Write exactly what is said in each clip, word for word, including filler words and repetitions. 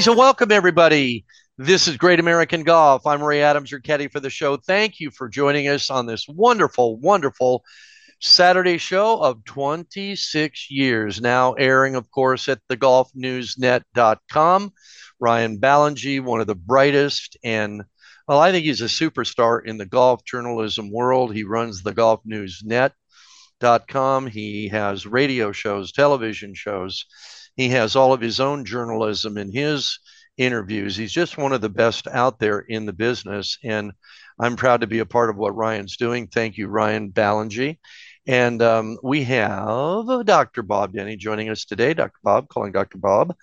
Greetings and welcome, everybody. This is Great American Golf. I'm Ray Adams, your caddy for the show. Thank you for joining us on this wonderful, wonderful Saturday show of twenty-six years, now airing, of course, at the golf news net dot com. Ryan Ballengee, one of the brightest, and well, I think he's a superstar in the golf journalism world. He runs the golf news net dot com. He has radio shows, television shows. He has all of his own journalism in his interviews. He's just one of the best out there in the business. And I'm proud to be a part of what Ryan's doing. Thank you, Ryan Ballengee. And um, we have Doctor Bob Denny joining us today. Doctor Bob, calling Doctor Bob.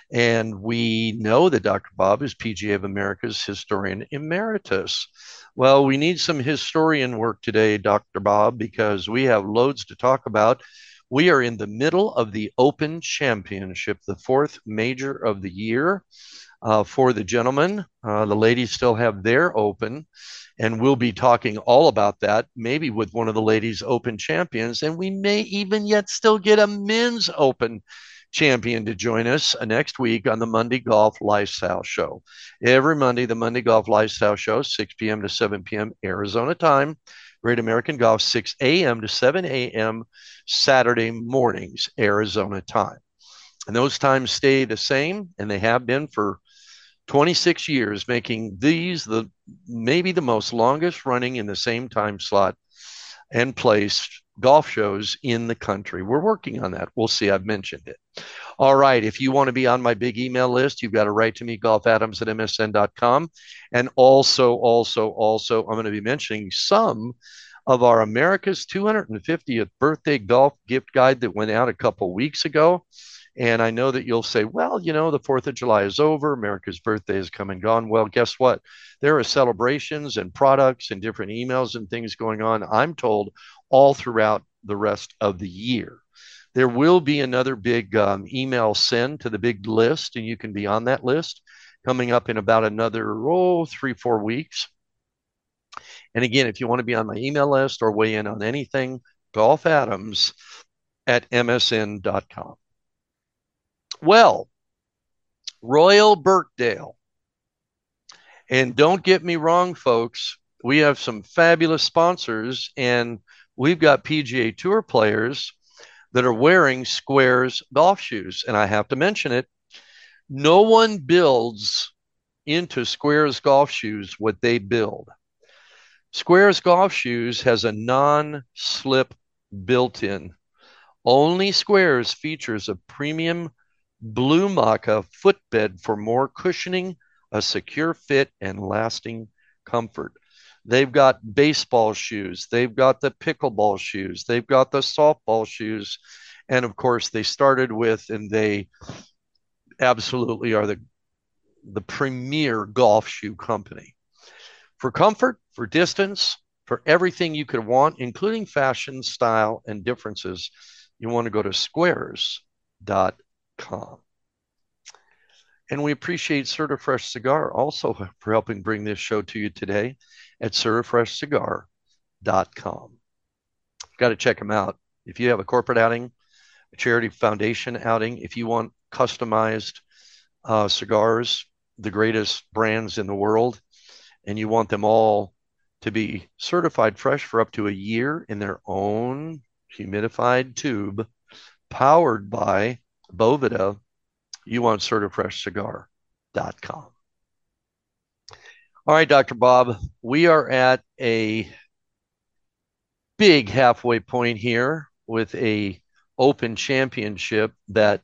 And we know that Doctor Bob is P G A of America's historian emeritus. Well, we need some historian work today, Doctor Bob, because we have loads to talk about. We are in the middle of the Open Championship, the fourth major of the year uh, for the gentlemen. Uh, the ladies still have their Open, and we'll be talking all about that, maybe with one of the ladies' Open champions, and we may even yet still get a men's Open champion to join us next week on the Monday Golf Lifestyle Show. Every Monday, the Monday Golf Lifestyle Show, six p.m. to seven p.m. Arizona time. Great American Golf, six a.m. to seven a.m. Saturday mornings, Arizona time. And those times stay the same, and they have been for twenty-six years, making these the maybe the most longest running in the same time slot and place golf shows in the country. We're working on that. We'll see. I've mentioned it. All right. If you want to be on my big email list, you've got to write to me, golf adams at m s n dot com. And also, also, also, I'm going to be mentioning some of our America's two hundred fiftieth birthday golf gift guide that went out a couple weeks ago. And I know that you'll say, well, you know, the fourth of July is over. America's birthday is come and gone. Well, guess what? There are celebrations and products and different emails and things going on, I'm told, all throughout the rest of the year. There will be another big um, email send to the big list, and you can be on that list coming up in about another, oh, three, four weeks. And again, if you want to be on my email list or weigh in on anything, golf adams at m s n dot com. Well, Royal Birkdale. And don't get me wrong, folks, we have some fabulous sponsors, and we've got P G A Tour players that are wearing Squares golf shoes. And I have to mention it. No one builds into Squares golf shoes what they build. Squares golf shoes has a non-slip built-in. Only Squares features a premium blue maca footbed for more cushioning, a secure fit, and lasting comfort. They've got baseball shoes. They've got the pickleball shoes. They've got the softball shoes. And of course, they started with, and they absolutely are the, the premier golf shoe company. For comfort, for distance, for everything you could want, including fashion, style, and differences, you want to go to squares dot com. And we appreciate Certifresh Cigar also for helping bring this show to you today at certifresh cigar dot com. Got to check them out. If you have a corporate outing, a charity foundation outing, if you want customized uh, cigars, the greatest brands in the world, and you want them all to be certified fresh for up to a year in their own humidified tube, powered by Boveda, you want certifresh cigar dot com. All right, Doctor Bob, we are at a big halfway point here with a Open Championship that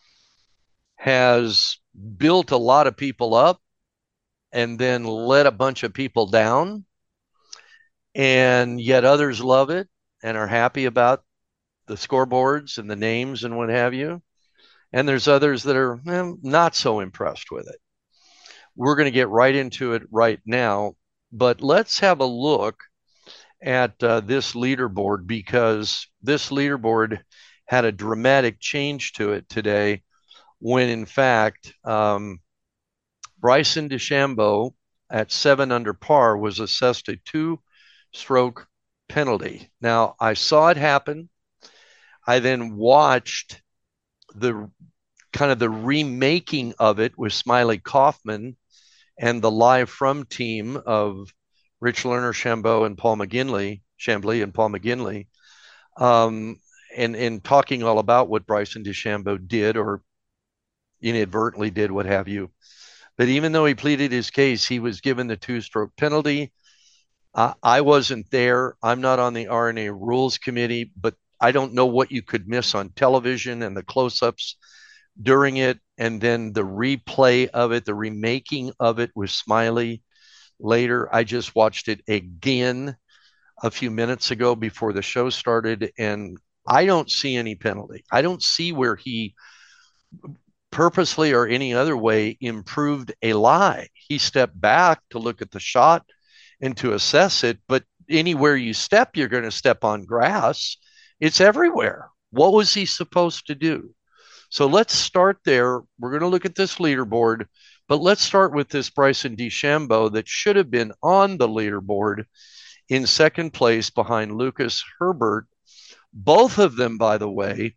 has built a lot of people up and then let a bunch of people down. And yet others love it and are happy about the scoreboards and the names and what have you. And there's others that are eh, not so impressed with it. We're going to get right into it right now, but let's have a look at uh, this leaderboard, because this leaderboard had a dramatic change to it today when, in fact, um, Bryson DeChambeau at seven under par was assessed a two-stroke penalty. Now, I saw it happen. I then watched the kind of the remaking of it with Smiley Kaufman and the live from team of Rich Lerner, Shambo, and Paul McGinley, Chambly and Paul McGinley, um, and and talking all about what Bryson DeChambeau did or inadvertently did, what have you. But even though he pleaded his case, he was given the two-stroke penalty. I, I wasn't there. I'm not on the R N A Rules Committee, but I don't know what you could miss on television and the close-ups during it, and then the replay of it, the remaking of it with Smiley later. I just watched it again a few minutes ago before the show started, and I don't see any penalty. I don't see where he purposely or any other way improved a lie. He stepped back to look at the shot and to assess it, but anywhere you step, you're going to step on grass. It's everywhere. What was he supposed to do? So let's start there. We're going to look at this leaderboard, but let's start with this Bryson DeChambeau that should have been on the leaderboard in second place behind Lucas Herbert. Both of them, by the way,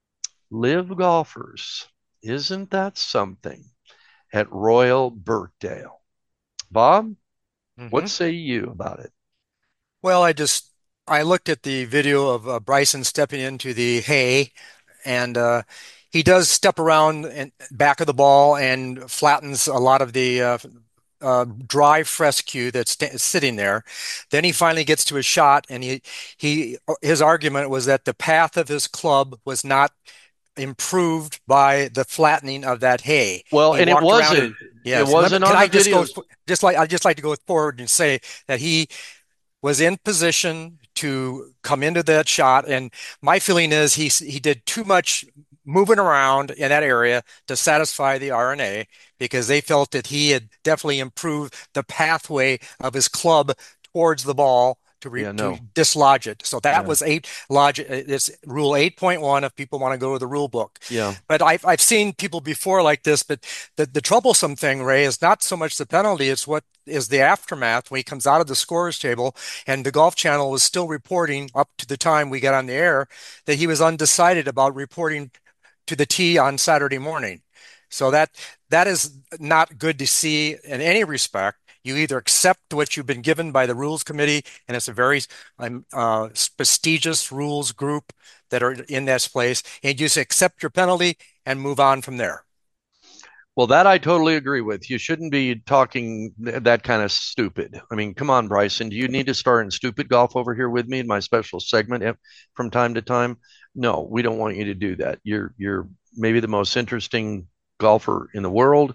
live golfers. Isn't that something? At Royal Birkdale. Bob, Mm-hmm. what say you about it? Well, I just I looked at the video of uh, Bryson stepping into the hay, and uh, he does step around and back of the ball and flattens a lot of the uh, uh, dry fescue that's st sitting there. Then he finally gets to his shot, and he he his argument was that the path of his club was not improved by the flattening of that hay. Well, He and it walked around and wasn't. It yes, and let me, wasn't can on I the just go videos. just like I just like to go forward and say that he was in position to come into that shot. And my feeling is he he did too much moving around in that area to satisfy the R N A because they felt that he had definitely improved the pathway of his club towards the ball to re, Yeah, to no. dislodge it. So that Yeah, was eight logic. It's rule eight point one if people want to go to the rule book. yeah. But I've I've seen people before like this. But the the troublesome thing, Ray, is not so much the penalty; it's what is the aftermath when he comes out of the scorers table. And the Golf Channel was still reporting up to the time we got on the air that he was undecided about reporting to the tee on Saturday morning. So that that is not good to see in any respect. You either accept what you've been given by the rules committee, and it's a very um, uh, prestigious rules group that are in this place, and you just accept your penalty and move on from there. Well, that I totally agree with. You shouldn't be talking that kind of stupid. I mean, come on, Bryson. Do you need to start in stupid golf over here with me in my special segment eh, from time to time? No, we don't want you to do that. You're you're maybe the most interesting golfer in the world.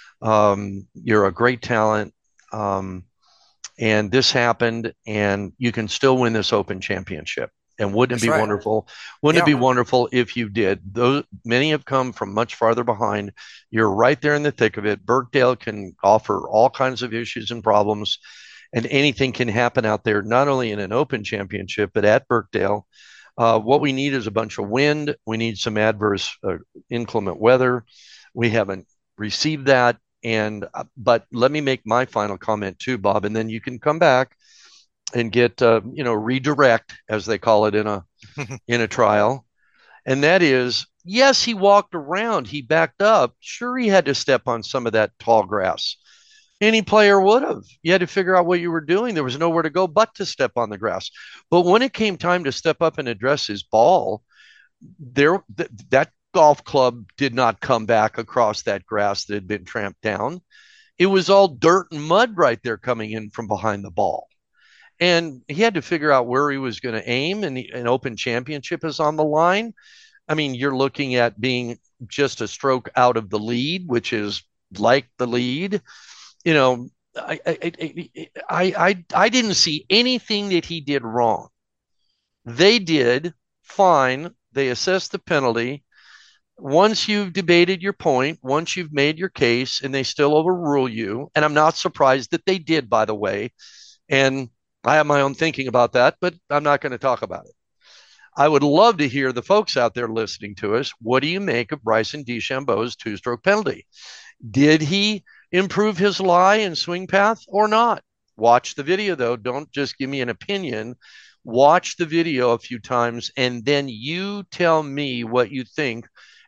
Um, you're a great talent. Um, and this happened, and you can still win this Open Championship. And wouldn't it That's be right. wonderful? Wouldn't it Yeah. be wonderful if you did? Those many have come from much farther behind. You're right there in the thick of it. Birkdale can offer all kinds of issues and problems, and anything can happen out there, not only in an Open Championship, but at Birkdale. Uh, what we need is a bunch of wind. We need some adverse, uh, inclement weather. We haven't received that. And uh, but let me make my final comment too, Bob, and then you can come back and get uh, you know redirect, as they call it in a in a trial. And that is, yes, he walked around, he backed up. Sure, he had to step on some of that tall grass. Any player would have. You had to figure out what you were doing. There was nowhere to go but to step on the grass. But when it came time to step up and address his ball, there th- that golf club did not come back across that grass that had been tramped down. It was all dirt and mud right there coming in from behind the ball. And he had to figure out where he was going to aim, and the, an Open Championship is on the line. I mean, you're looking at being just a stroke out of the lead, which is like the lead. You know, I I I I, I didn't see anything that he did wrong. They did fine. They assessed the penalty. Once you've debated your point, once you've made your case, and they still overrule you, and I'm not surprised that they did, by the way. And I have my own thinking about that, but I'm not going to talk about it. I would love to hear the folks out there listening to us. What do you make of Bryson DeChambeau's two stroke penalty? Did he improve his lie and swing path or not? Watch the video, though. Don't just give me an opinion. Watch the video a few times, and then you tell me what you think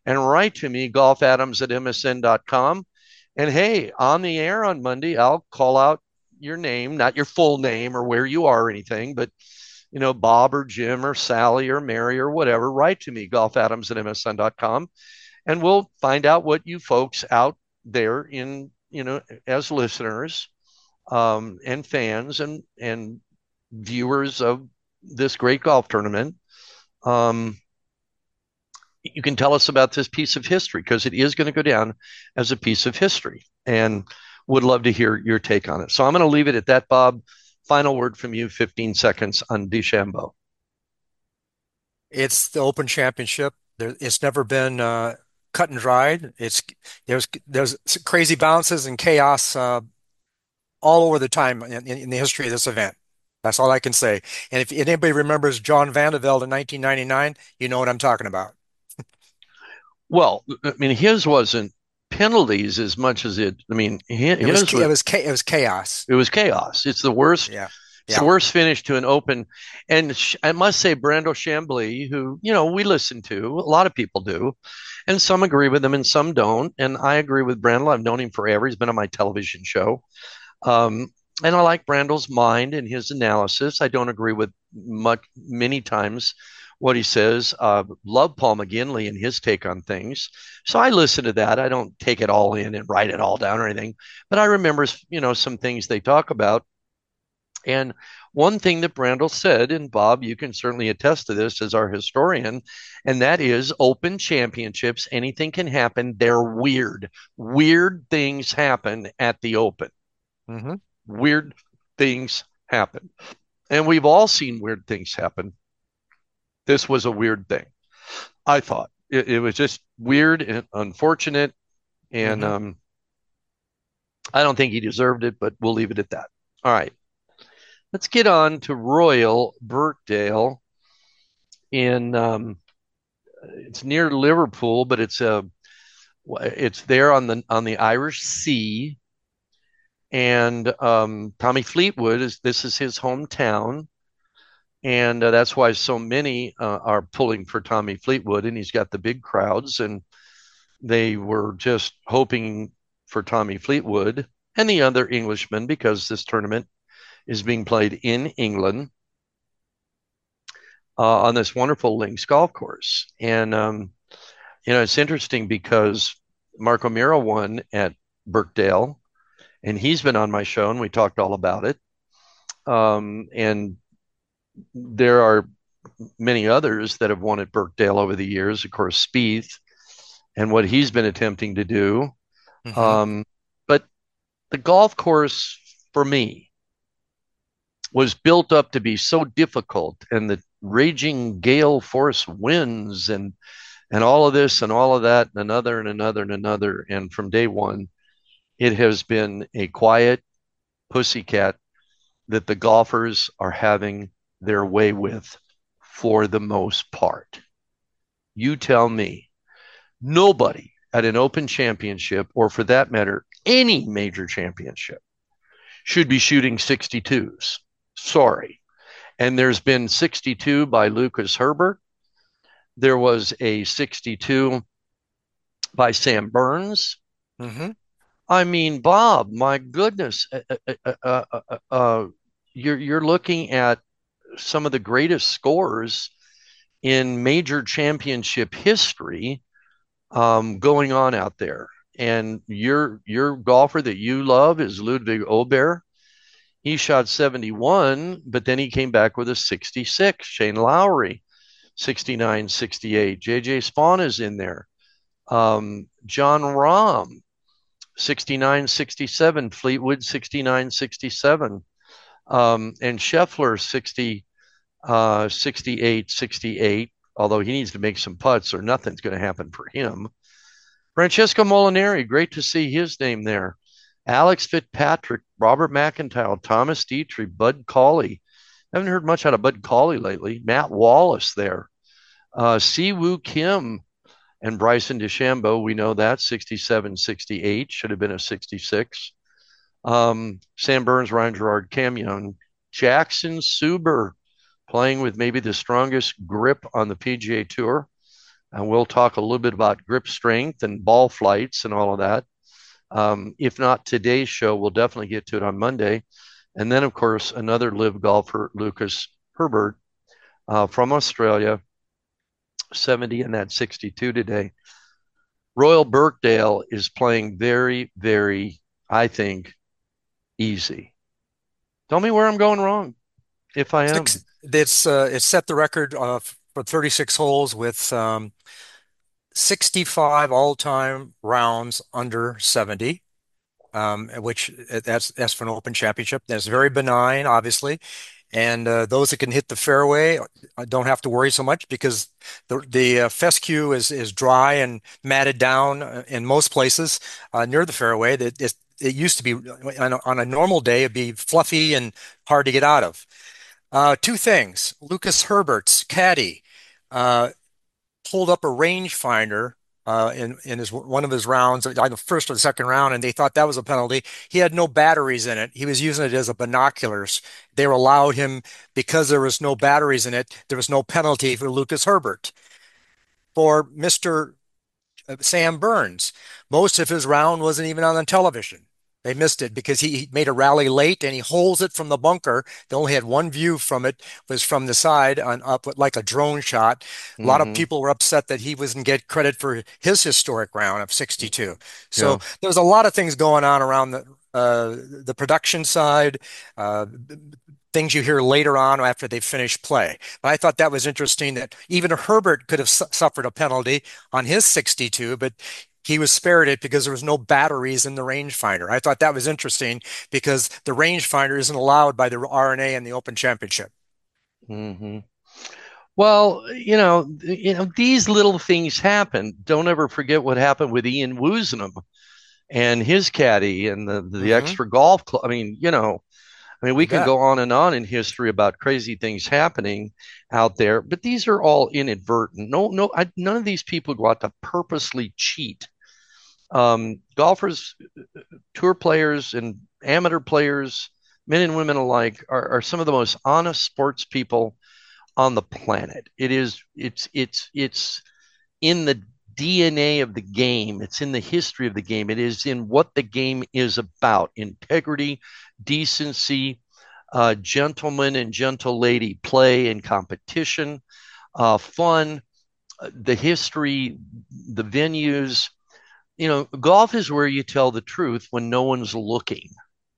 and write to me, golf adams at m s n dot com. And hey, on the air on Monday, I'll call out your name, not your full name or where you are or anything, but you know, Bob or Jim or Sally or Mary or whatever, write to me, golf adams at m s n dot com, and we'll find out what you folks out there in, you know, as listeners um, and fans and and viewers of this great golf tournament. Um, you can tell us about this piece of history because it is going to go down as a piece of history, and would love to hear your take on it. So I'm going to leave it at that, Bob. Final word from you, fifteen seconds on DeChambeau. It's the Open Championship. There, it's never been uh, cut and dried. It's there's there's crazy bounces and chaos uh, all over the time in, in the history of this event. That's all I can say. And if anybody remembers John Vandeveld in nineteen ninety-nine, you know what I'm talking about. Well, I mean, his wasn't penalties as much as it. I mean, his It was was, it was it was chaos. it was chaos. It's the worst. Yeah, It's the yeah. worst finish to an Open. And I must say, Brando Chambly, who you know we listen to, a lot of people do, and some agree with him and some don't. And I agree with Brando. I've known him forever. He's been on my television show. Um, and I like Brando's mind and his analysis. I don't agree with much many times what he says. Uh, love Paul McGinley and his take on things. So I listen to that. I don't take it all in and write it all down or anything, but I remember, you know, some things they talk about. And one thing that Brandel said, and Bob, you can certainly attest to this as our historian, and that is Open Championships, anything can happen. They're weird. Weird things happen at the Open. hmm Weird things happen. And we've all seen weird things happen. This was a weird thing. I thought it, it was just weird and unfortunate. And hmm um, I don't think he deserved it, but we'll leave it at that. All right. Let's get on to Royal Birkdale in um, it's near Liverpool, but it's a it's there on the on the Irish Sea. And um, Tommy Fleetwood is this is his hometown, and uh, that's why so many uh, are pulling for Tommy Fleetwood, and he's got the big crowds, and they were just hoping for Tommy Fleetwood and the other Englishmen because this tournament is being played in England uh, on this wonderful links golf course. And um, you know, it's interesting because Mark O'Meara won at Birkdale, and he's been on my show, and we talked all about it. Um, and there are many others that have won at Birkdale over the years. Of course, Spieth and what he's been attempting to do. hmm Um, but the golf course for me was built up to be so difficult, and the raging gale force winds and and all of this and all of that and another and another and another. And from day one, it has been a quiet pussycat that the golfers are having their way with for the most part. You tell me, nobody at an Open Championship, or for that matter, any major championship, should be shooting sixty-twos. Sorry. And there's been sixty-two by Lucas Herbert. There was a sixty-two by Sam Burns. hmm I mean, Bob, my goodness, uh, uh, uh, uh, uh, you're you're looking at some of the greatest scores in major championship history um, going on out there. And your your golfer that you love is Ludwig Aubert. He shot seventy-one, but then he came back with a sixty-six. Shane Lowry, sixty-nine, sixty-eight. J J Spawn is in there. Um, John Rahm, sixty-nine, sixty-seven. Fleetwood, sixty-nine, sixty-seven. Um, and Scheffler, sixty, uh, sixty-eight, sixty-eight. Although he needs to make some putts or nothing's going to happen for him. Francesco Molinari, great to see his name there. Alex Fitzpatrick, Robert McIntyre, Thomas Dietrich, Bud Cauley. Haven't heard much out of Bud Cauley lately. Matt Wallace there. Uh, Si Woo Kim and Bryson DeChambeau, we know that, sixty-seven, sixty-eight, should have been a sixty-six. Um, Sam Burns, Ryan Gerard, Cam Young, Jackson Suber, playing with maybe the strongest grip on the P G A Tour. And we'll talk a little bit about grip strength and ball flights and all of that. Um, if not today's show, we'll definitely get to it on Monday. And then, of course, another live golfer, Lucas Herbert uh, from Australia, seventy and that sixty-two today. Royal Birkdale is playing very, very, I think, easy. Tell me where I'm going wrong, if I am. Six, it's uh, it set the record uh, for thirty-six holes with um, sixty-five all-time rounds under seventy. Um, which uh, that's that's for an Open Championship. That's very benign, obviously, and uh, those that can hit the fairway uh, don't have to worry so much because the the uh, fescue is is dry and matted down uh, in most places uh, near the fairway. That it, it used to be on a, on a normal day, it'd be fluffy and hard to get out of. Uh, two things: Lucas Herbert's caddy. Uh, Pulled up a rangefinder uh, in in his one of his rounds, either the first or the second round, and they thought that was a penalty. He had no batteries in it. He was using it as a binoculars. They allowed him because there was no batteries in it. There was no penalty for Lucas Herbert. For Mister uh, Sam Burns. Most of his round wasn't even on the television. They missed it because he, he made a rally late and he holds it from the bunker. They only had one view from it, was from the side on up like a drone shot. A lot of Mm-hmm. people were upset that he wasn't get credit for his historic round of sixty-two. So Yeah. there was a lot of things going on around the uh, the production side, uh, things you hear later on after they finish play. But I thought that was interesting that even Herbert could have su suffered a penalty on his sixty-two, but he was spared it because there was no batteries in the rangefinder. I thought that was interesting because the rangefinder isn't allowed by the R N A in the Open Championship. Mm-hmm. Well, you know, you know, these little things happen. Don't ever forget what happened with Ian Woosnam and his caddy and the the Hmm. extra golf club. I mean, you know, I mean, we You can bet. go on and on in history about crazy things happening out there, but these are all inadvertent. No, no, I, none of these people go out to purposely cheat. Um, golfers, tour players, and amateur players, men and women alike, are, are some of the most honest sports people on the planet. It is, it's, it's, it's in the D N A of the game. It's in the history of the game. It is in what the game is about: integrity, decency, uh, gentleman and gentle lady play and competition, uh, fun, uh, the history, the venues. You know, golf is where you tell the truth when no one's looking.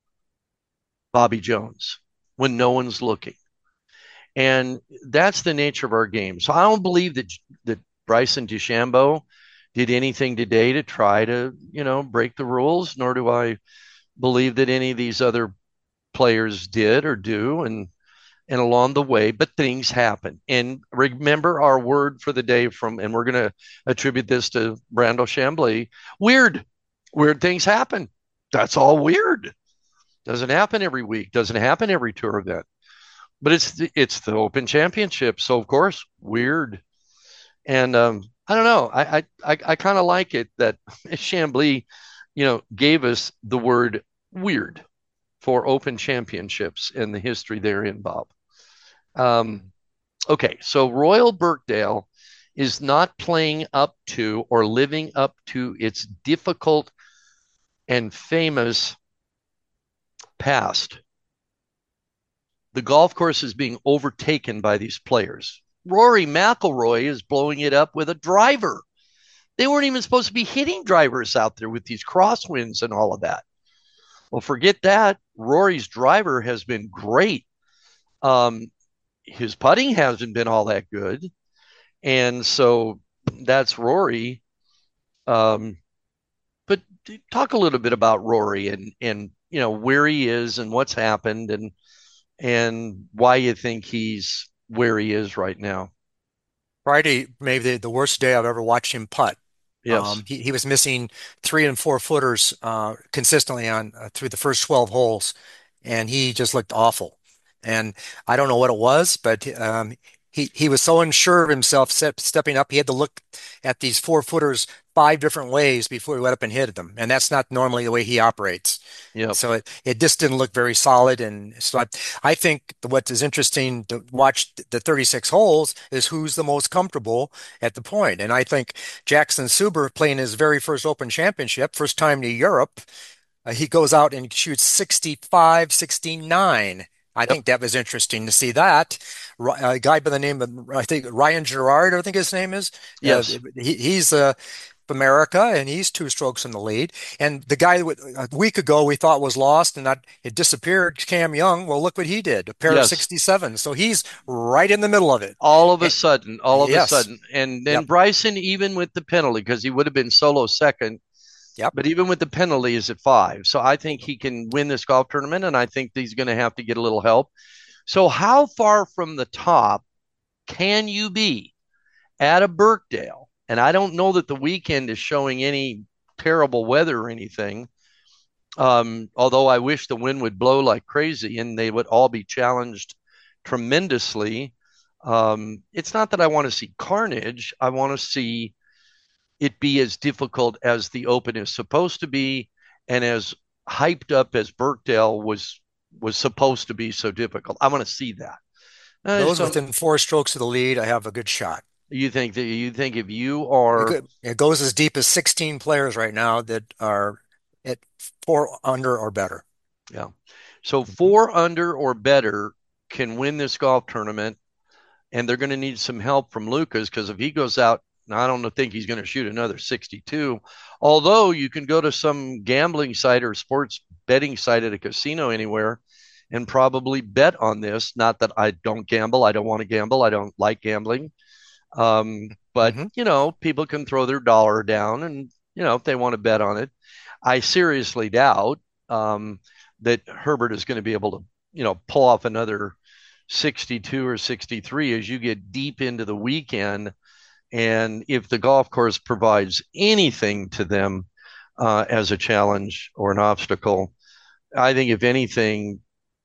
Bobby Jones, when no one's looking. And that's the nature of our game. So I don't believe that that Bryson DeChambeau did anything today to try to, you know, break the rules, nor do I believe that any of these other players did or do. And and along the way, but things happen. And remember our word for the day from, and we're going to attribute this to Brando Chambly: weird. Weird things happen. That's all weird. Doesn't happen every week. Doesn't happen every tour event. But it's the, it's the Open Championship, so of course weird. And um, I don't know. I I I, I kind of like it that Chambly, you know, gave us the word weird for Open Championships and the history therein, Bob. Um, okay, so Royal Birkdale is not playing up to or living up to its difficult and famous past. The golf course is being overtaken by these players. Rory McIlroy is blowing it up with a driver. They weren't even supposed to be hitting drivers out there with these crosswinds and all of that. Well, forget that. Rory's driver has been great. Um, his putting hasn't been all that good. And so that's Rory. Um, but talk a little bit about Rory and, and, you know, where he is and what's happened and, and why you think he's where he is right now. Friday, maybe the, the worst day I've ever watched him putt. Yes. Um, he, he was missing three and four footers uh, consistently on uh, through the first twelve holes, and he just looked awful. And I don't know what it was, but um, he he was so unsure of himself step, stepping up. He had to look at these four footers five different ways before he went up and hit them. And that's not normally the way he operates. Yep. So it, it just didn't look very solid. And so I, I think what is interesting to watch the thirty-six holes is who's the most comfortable at the point. And I think Jackson Suber playing his very first Open Championship, first time to Europe, uh, he goes out and shoots sixty-five, sixty-nine. I Yep. think that was interesting to see that. A guy by the name of, I think, Ryan Gerard, I think his name is. Uh, Yes. he, he's uh, America, and he's two strokes in the lead. And the guy that a week ago we thought was lost and that it disappeared, Cam Young. Well, look what he did, a pair of Yes. sixty-seven. So he's right in the middle of it. All of a And, sudden, all of a yes, sudden. And then yep, Bryson, even with the penalty, because he would have been solo second, yep. but even with the penalty, is at five. So I think he can win this golf tournament, and I think he's going to have to get a little help. So, how far from the top can you be at a Birkdale? And I don't know that the weekend is showing any terrible weather or anything. Um, although I wish the wind would blow like crazy and they would all be challenged tremendously. Um, it's not that I want to see carnage. I want to see it be as difficult as the Open is supposed to be, and as hyped up as Birkdale was was supposed to be so difficult. I want to see that. I just Those don't. within four strokes of the lead, I have a good shot. You think that you think if you It, are, go, it goes as deep as sixteen players right now that are at four under or better. yeah, so Mhm. four under or better can win this golf tournament, and they're going to need some help from Lucas because if he goes out, I don't think he's going to shoot another sixty-two. Although you can go to some gambling site or sports betting site at a casino anywhere and probably bet on this. Not that I don't gamble. I don't want to gamble. I don't like gambling. Um, but, Mhm. you know, people can throw their dollar down and, you know, if they want to bet on it. I seriously doubt um, that Herbert is going to be able to, you know, pull off another sixty-two or sixty-three as you get deep into the weekend. And if the golf course provides anything to them uh, as a challenge or an obstacle, I think if anything,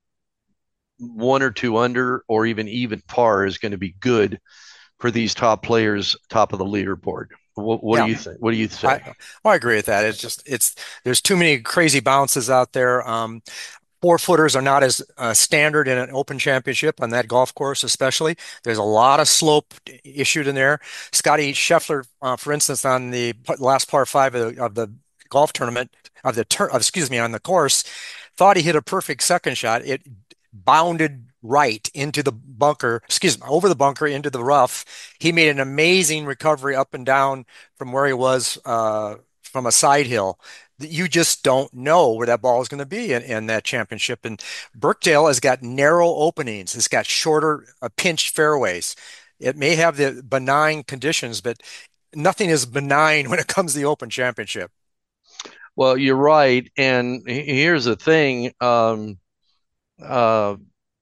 one or two under or even even par is going to be good for these top players, top of the leaderboard. What, what do Yeah, you think? What do you I say? well, I agree with that. It's just it's there's too many crazy bounces out there. Um, four footers are not as uh, standard in an Open Championship on that golf course, especially. There's a lot of slope issued in there. Scotty Scheffler, uh, for instance, on the p- last par five of the, of the golf tournament of the tur- of, excuse me, on the course, thought he hit a perfect second shot. It bounded right into the bunker, excuse me, over the bunker into the rough. He made an amazing recovery up and down from where he was uh, from a side hill. You just don't know where that ball is going to be in, in that championship. And Birkdale has got narrow openings. It's got shorter, uh, pinched fairways. It may have the benign conditions, but nothing is benign when it comes to the Open Championship. Well, you're right. And here's the thing. Um, uh,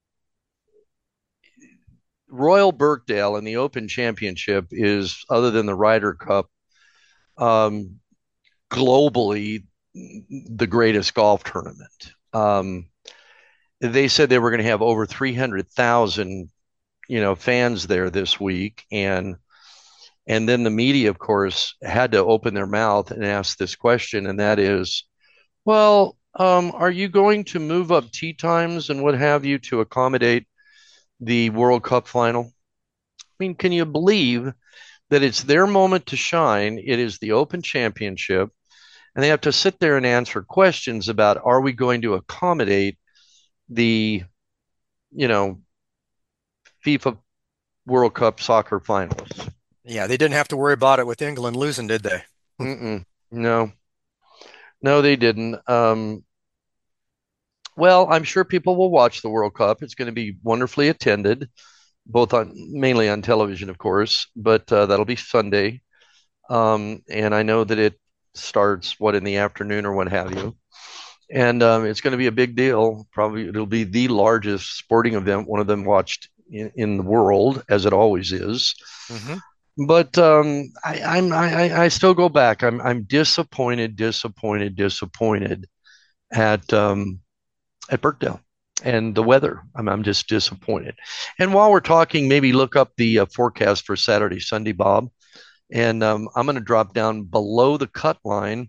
Royal Birkdale in the Open Championship is, other than the Ryder Cup, um, globally the greatest golf tournament. Um, they said they were going to have over three hundred thousand, you know, fans there this week, and and then the media, of course, had to open their mouth and ask this question, and that is, well, um, are you going to move up tee times and what have you to accommodate the World Cup final? I mean, can you believe that it's their moment to shine? It is the Open Championship, and they have to sit there and answer questions about are we going to accommodate the, you know, FIFA World Cup soccer finals? Yeah, they didn't have to worry about it with England losing, did they? Mm-mm. No, no, they didn't. Um, well, I'm sure people will watch the World Cup. It's going to be wonderfully attended, both on mainly on television, of course, but uh, that'll be Sunday. Um, and I know that it starts what in the afternoon or what have you. And um, it's going to be a big deal. Probably it'll be the largest sporting event, one of them watched in, in the world, as it always is. Hmm. But um, I, I'm I, I still go back. I'm I'm disappointed, disappointed, disappointed at um, at Birkdale and the weather. I'm I'm just disappointed. And while we're talking, maybe look up the uh, forecast for Saturday, Sunday, Bob, And um, I'm going to drop down below the cut line.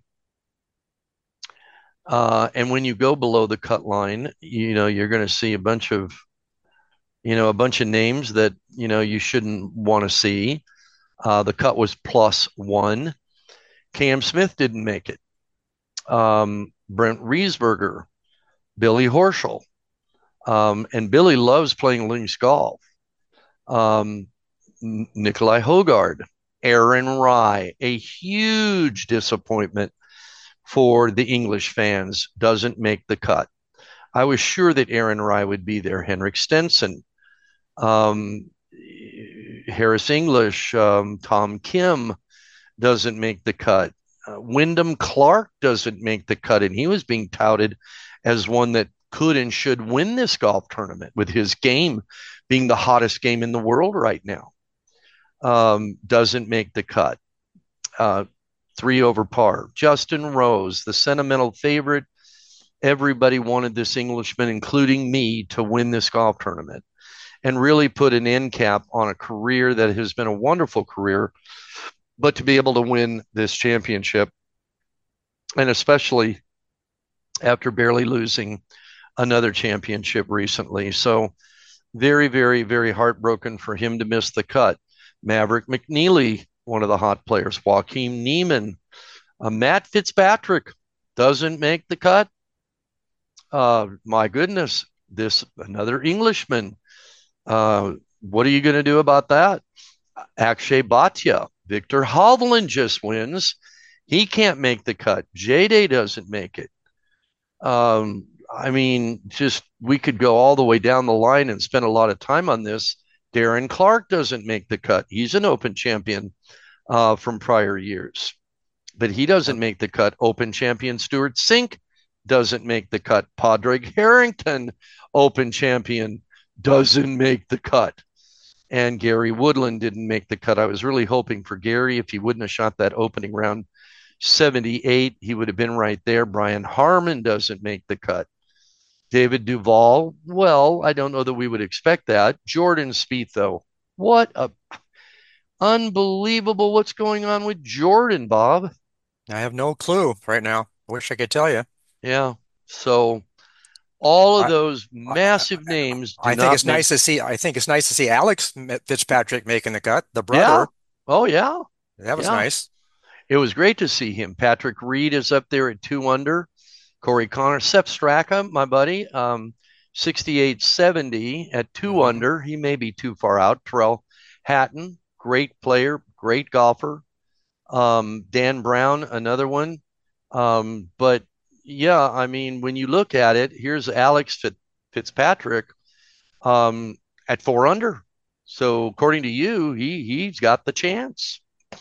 Uh, and when you go below the cut line, you know, you're going to see a bunch of, you know, a bunch of names that, you know, you shouldn't want to see. Uh, the cut was plus one. Cam Smith didn't make it. Um, Brent Riesberger, Billy Horschel. Um, and Billy loves playing links golf. Um, Nikolai Hogard, Aaron Rai, a huge disappointment for the English fans, doesn't make the cut. I was sure that Aaron Rai would be there. Henrik Stenson, um, Harris English, um, Tom Kim doesn't make the cut. Uh, Wyndham Clark doesn't make the cut, and he was being touted as one that could and should win this golf tournament with his game being the hottest game in the world right now. Um, doesn't make the cut. Uh, three over par. Justin Rose, the sentimental favorite. Everybody wanted this Englishman, including me, to win this golf tournament and really put an end cap on a career that has been a wonderful career, but to be able to win this championship, and especially after barely losing another championship recently. So, very, very, very heartbroken for him to miss the cut. Maverick McNeely, one of the hot players, Joaquin Niemann, uh, Matt Fitzpatrick doesn't make the cut. Uh, my goodness, this another Englishman. Uh, what are you going to do about that? Akshay Bhatia, Victor Hovland just wins. He can't make the cut. J Day doesn't make it. Um, I mean, just we could go all the way down the line and spend a lot of time on this. Darren Clark doesn't make the cut. He's an Open champion uh, from prior years, but he doesn't make the cut. Open champion Stuart Sink doesn't make the cut. Padraig Harrington, Open champion, doesn't make the cut. And Gary Woodland didn't make the cut. I was really hoping for Gary. If he wouldn't have shot that opening round seventy-eight, he would have been right there. Brian Harman doesn't make the cut. David Duval, well, I don't know that we would expect that. Jordan Spieth, though, what a unbelievable what's going on with Jordan, Bob. I have no clue right now. I wish I could tell you. Yeah. So all of I, those I, massive names do I think not it's make. nice to see. I think it's nice to see Alex Fitzpatrick making the cut, the Yeah. brother. Oh, yeah. That was Yeah. nice. It was great to see him. Patrick Reed is up there at two under. Corey Connor, Sepp Straka, my buddy, um, sixty-eight seventy at two Hmm. under. He may be too far out. Terrell Hatton, great player, great golfer. Um, Dan Brown, another one. Um, but yeah, I mean, when you look at it, here's Alex Fitz- Fitzpatrick um, at four under. So according to you, he he's got the chance.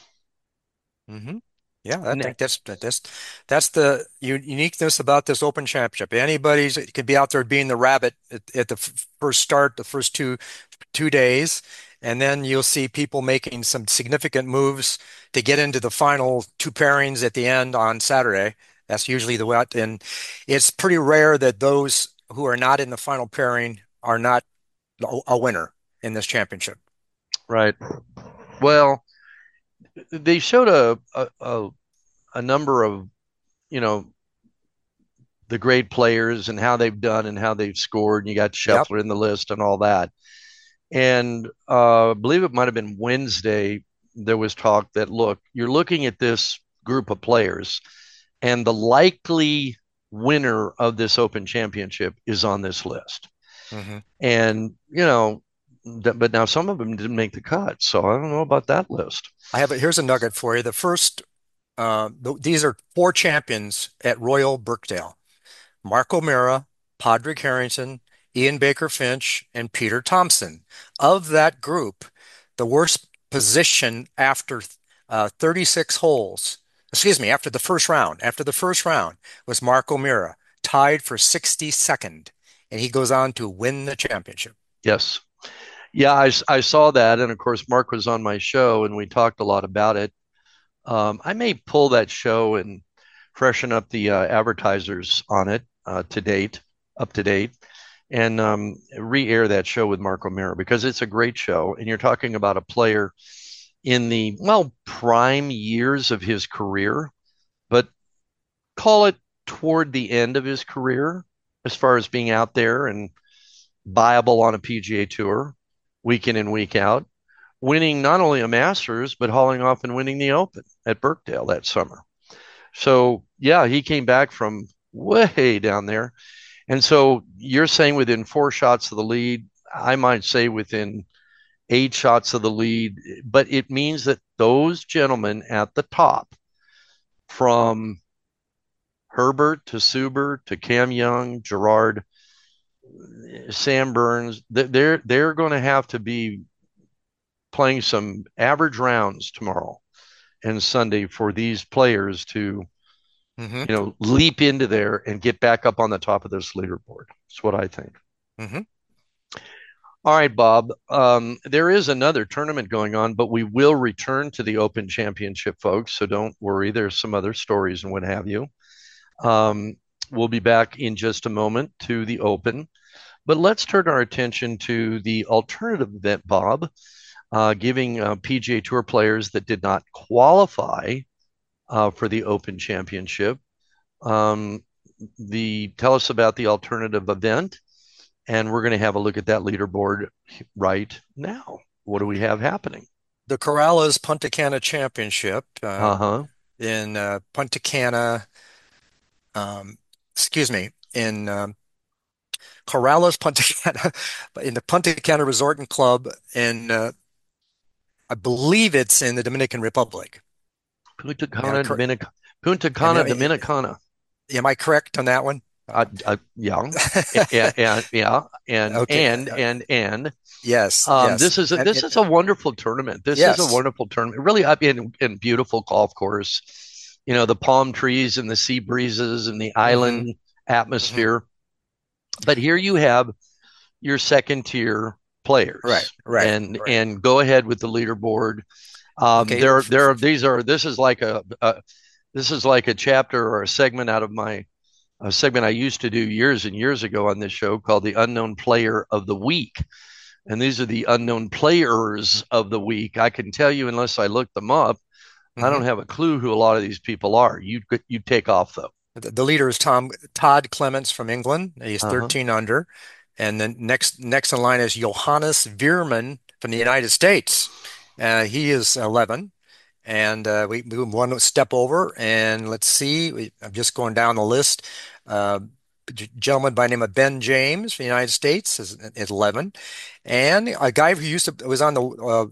Hmm. Yeah, I think that's that's that's the uniqueness about this Open Championship. Anybody's could be out there being the rabbit at, at the f- first start, the first two two days, and then you'll see people making some significant moves to get into the final two pairings at the end on Saturday. That's usually the what, and it's pretty rare that those who are not in the final pairing are not a a winner in this championship. Right. Well, they showed a a, a, a number of you know the great players and how they've done and how they've scored. And you got Yep. Scheffler in the list and all that. And uh, I believe it might have been Wednesday. There was talk that look, you're looking at this group of players, and the likely winner of this Open Championship is on this list. Hmm. And you know, but now some of them didn't make the cut, so I don't know about that list. I have a, here's a nugget for you. The first, uh, th these are four champions at Royal Birkdale: Mark O'Meara, Padraig Harrington, Ian Baker Finch, and Peter Thompson. Of that group, the worst position after uh, thirty-six holes, excuse me, after the first round, after the first round was Mark O'Meara, tied for sixty-second, and he goes on to win the championship. Yes. Yeah, I, I saw that. And of course, Mark was on my show and we talked a lot about it. Um, I may pull that show and freshen up the uh, advertisers on it uh, to date, up to date, and um, re air that show with Mark O'Meara because it's a great show. And you're talking about a player in the, well, prime years of his career, but call it toward the end of his career as far as being out there and viable on a P G A tour week in and week out, winning not only a Masters, but hauling off and winning the Open at Birkdale that summer. So, yeah, he came back from way down there. And so you're saying within four shots of the lead, I might say within eight shots of the lead, but it means that those gentlemen at the top, from Herbert to Suber to Cam Young, Gerard, Sam Burns, they're they're going to have to be playing some average rounds tomorrow and Sunday for these players to, Mm-hmm. you know, leap into there and get back up on the top of this leaderboard. That's what I think. Mm-hmm. All right, Bob. Um, there is another tournament going on, but we will return to the Open Championship, folks. So don't worry. There's some other stories and what have you. Um, we'll be back in just a moment to the Open. But let's turn our attention to the alternative event, Bob, uh, giving uh, P G A Tour players that did not qualify uh, for the Open Championship. Um, the tell us about the alternative event, and we're going to have a look at that leaderboard right now. What do we have happening? The Corrales Punta Cana Championship Uh um, huh. in uh, Punta Cana, um, excuse me, in um, Corrales Punta Cana, in the Punta Cana Resort and Club in, uh, I believe it's in the Dominican Republic. Punta Am I, Cana, cor- Dominica, Punta am Cana, I, Dominicana. am I correct on that one? Uh, Uh, uh, yeah, and, and yeah, and okay. and Uh, and and yes, um, yes. this is a, And this it, is a wonderful tournament. This is a yes. wonderful tournament. Really up in in beautiful golf course. You know, the palm trees and the sea breezes and the Hmm. island Hmm. atmosphere. But here you have your second tier Right, players, right, and right. and go ahead with the leaderboard. Um, Okay. there f- there f- are these are this is like a, a this is like a chapter or a segment out of my a segment I used to do years and years ago on this show called the Unknown Player of the Week. And these are the unknown players of the week. I can tell you, unless I look them up, I mhm. don't have a clue who a lot of these people are. You you take off though. The, the leader is Tom Todd Clements from England. He's Uh huh. thirteen under. And then next next in line is Johannes Veerman from the United States. Uh, he is eleven. And uh, we move one step over, and let's see. We, I'm just going down the list. Uh, Gentleman by the name of Ben James from the United States is, is eleven, and a guy who used to was on the uh,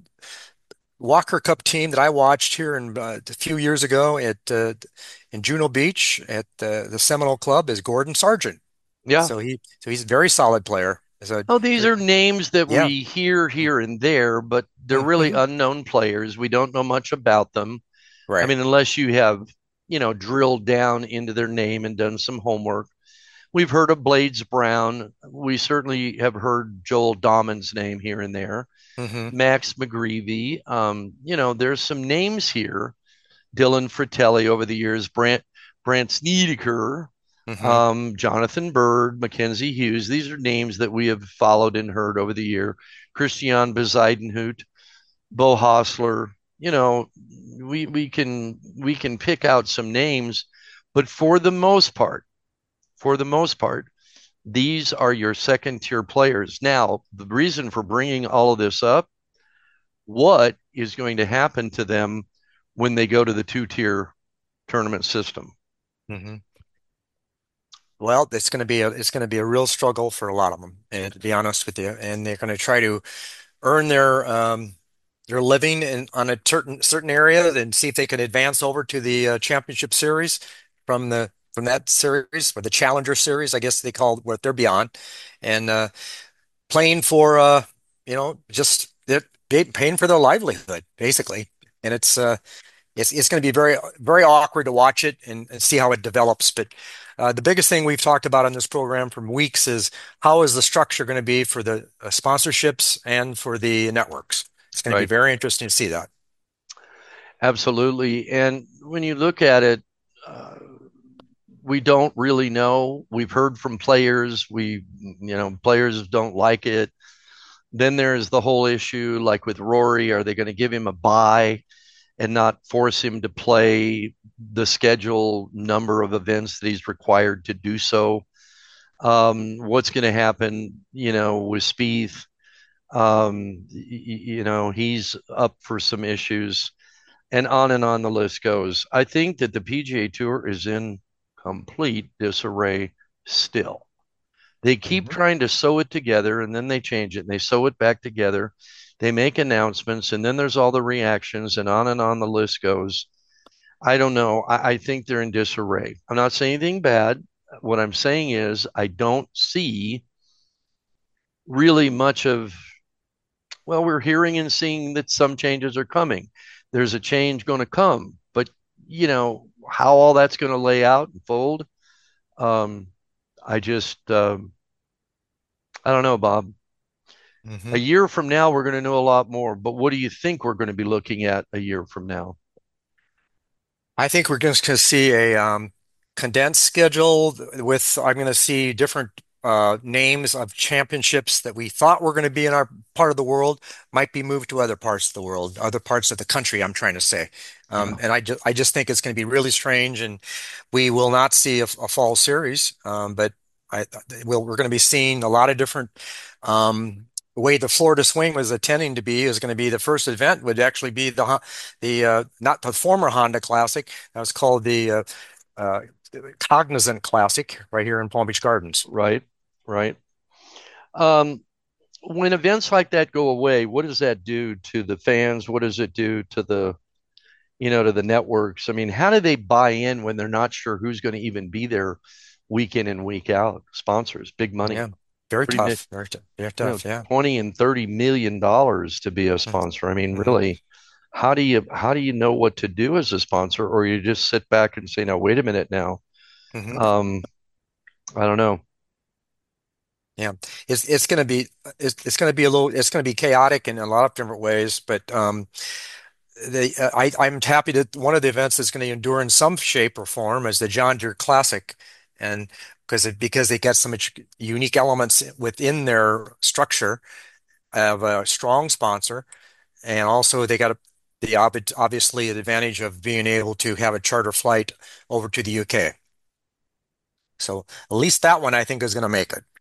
Walker Cup team that I watched here in, uh, a few years ago at uh, in Juno Beach at uh, the Seminole Club is Gordon Sargent. Yeah. So he so he's a very solid player. So Oh, these are names that yeah, we hear here and there, but they're really hmm, unknown players. We don't know much about them. I right. mean, unless you have, you know, drilled down into their name and done some homework. We've heard of Blades Brown. We certainly have heard Joel Dahmen's name here and there. Hmm. Max McGreevy. Um, you know, there's some names here. Dylan Fratelli over the years, Brant Brant Snedeker, Hmm. um, Jonathan Bird, Mackenzie Hughes. These are names that we have followed and heard over the year. Christian Bezuidenhout, Bo Hostler. You know, we we can we can pick out some names, but for the most part, for the most part, these are your second tier players. Now, the reason for bringing all of this up, what is going to happen to them when they go to the two tier tournament system? Hmm. Well, it's going to be a it's going to be a real struggle for a lot of them, and to be honest with you, and they're going to try to earn their um, their living in on a certain certain area and see if they can advance over to the uh, championship series from the from that series or the Challenger series, I guess they call what they're beyond, and uh, playing for uh, you know just they're paying for their livelihood basically, and it's uh, it's it's going to be very very awkward to watch it and, and see how it develops. But uh, the biggest thing we've talked about on this program for weeks is how is the structure going to be for the uh, sponsorships and for the networks. It's going to be Right. very interesting to see that. Absolutely. And when you look at it, uh, we don't really know. We've heard from players. We, you know, players don't like it. Then there's the whole issue, like with Rory, are they going to give him a bye and not force him to play the schedule number of events that he's required to do so? Um, what's going to happen, you know, with Spieth? Um, y- you know, he's up for some issues, and on and on the list goes. I think that the P G A Tour is in complete disarray still. They keep Hmm. trying to sew it together and then they change it and they sew it back together. They make announcements and then there's all the reactions and on and on the list goes. I don't know. I, I think they're in disarray. I'm not saying anything bad. What I'm saying is I don't see really much of, well, we're hearing and seeing that some changes are coming. There's a change going to come, but you know, how all that's going to lay out and fold. Um, I just, um, I don't know, Bob. A Hmm. year from now, we're going to know a lot more. But what do you think we're going to be looking at a year from now? I think we're just going to see a um, condensed schedule with, I'm going to see different uh, names of championships that we thought were going to be in our part of the world might be moved to other parts of the world, other parts of the country, I'm trying to say. Yeah. Um, and I, ju I just think it's going to be really strange, and we will not see a, a fall series, um, but I, we'll, we're going to be seeing a lot of different um, the way the Florida Swing was intending to be is going to be the first event would actually be the Hon- the uh, not the former Honda Classic. That was called the uh, uh, Cognizant Classic right here in Palm Beach Gardens. Right. Right. Um, when events like that go away, what does that do to the fans? What does it do to the, you know, to the networks? I mean, how do they buy in when they're not sure who's going to even be there week in and week out? Sponsors, big money, Yeah, very pretty much, tough, very, t very you know, tough. Yeah. twenty and thirty million dollars to be a sponsor. I mean, Hmm. really, how do you how do you know what to do as a sponsor, or you just sit back and say, no, wait a minute now. Hmm. Um, I don't know. Yeah, it's it's going to be it's, it's going to be a little it's going to be chaotic in a lot of different ways, but um, they uh, I I'm happy that one of the events that's going to endure in some shape or form is the John Deere Classic, and because it, because they get some unique elements within their structure of a strong sponsor, and also they got a, the ob- obviously the advantage of being able to have a charter flight over to the U K. So at least that one I think is going to make it.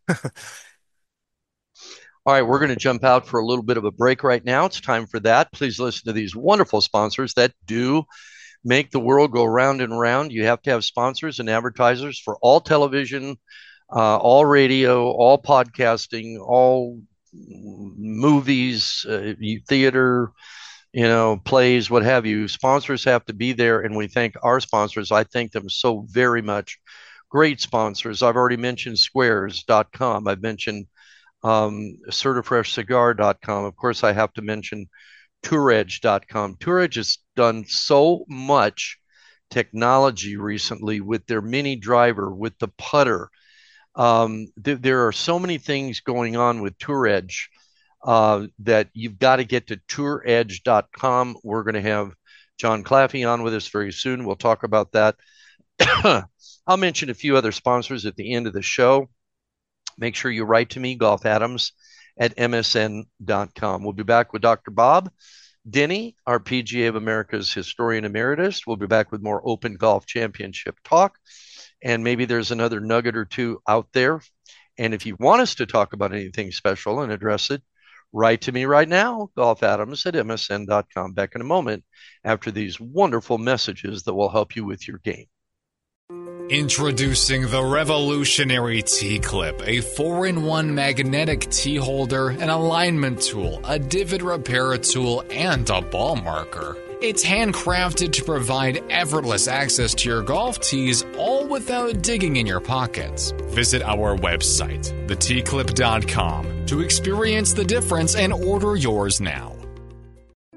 All right, we're going to jump out for a little bit of a break right now. It's time for that. Please listen to these wonderful sponsors that do make the world go round and round. You have to have sponsors and advertisers for all television, uh, all radio, all podcasting, all movies, uh, theater, you know, plays, what have you. Sponsors have to be there, and we thank our sponsors. I thank them so very much. Great sponsors. I've already mentioned squares dot com. I've mentioned um, certifresh cigar dot com. Of course, I have to mention tour edge dot com. TourEdge has done so much technology recently with their mini driver, with the putter. Um, th- there are so many things going on with TourEdge uh, that you've got to get to tour edge dot com. We're going to have John Claffey on with us very soon. We'll talk about that. I'll mention a few other sponsors at the end of the show. Make sure you write to me, Golf Adams at M S N dot com. We'll be back with Doctor Bob Denny, our P G A of America's historian emeritus. We'll be back with more Open Golf Championship talk. And maybe there's another nugget or two out there. And if you want us to talk about anything special and address it, write to me right now, Golf Adams at M S N dot com. Back in a moment after these wonderful messages that will help you with your game. Introducing the revolutionary T-Clip, a four in one magnetic tee holder, an alignment tool, a divot repair tool, and a ball marker. It's handcrafted to provide effortless access to your golf tees, all without digging in your pockets. Visit our website, the tee clip dot com, to experience the difference and order yours now.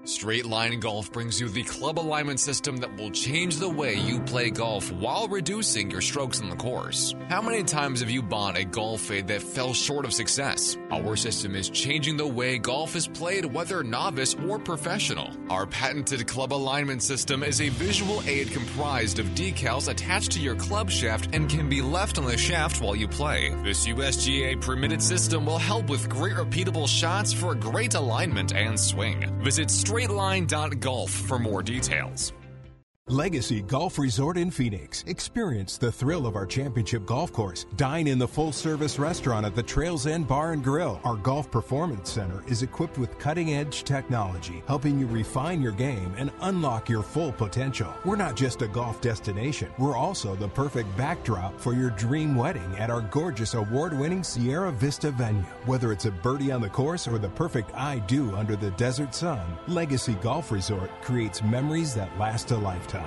Straight Line Golf brings you the club alignment system that will change the way you play golf while reducing your strokes on the course. How many times have you bought a golf fade that fell short of success? Our system is changing the way golf is played, whether novice or professional. Our patented club alignment system is a visual aid comprised of decals attached to your club shaft and can be left on the shaft while you play. This U S G A permitted system will help with great repeatable shots for great alignment and swing. Visit Straight Line dot golf for more details. Legacy Golf Resort in Phoenix. Experience the thrill of our championship golf course. Dine in the full-service restaurant at the Trails End Bar and Grill. Our Golf Performance Center is equipped with cutting-edge technology, helping you refine your game and unlock your full potential. We're not just a golf destination. We're also the perfect backdrop for your dream wedding at our gorgeous award-winning Sierra Vista venue. Whether it's a birdie on the course or the perfect I do under the desert sun, Legacy Golf Resort creates memories that last a lifetime.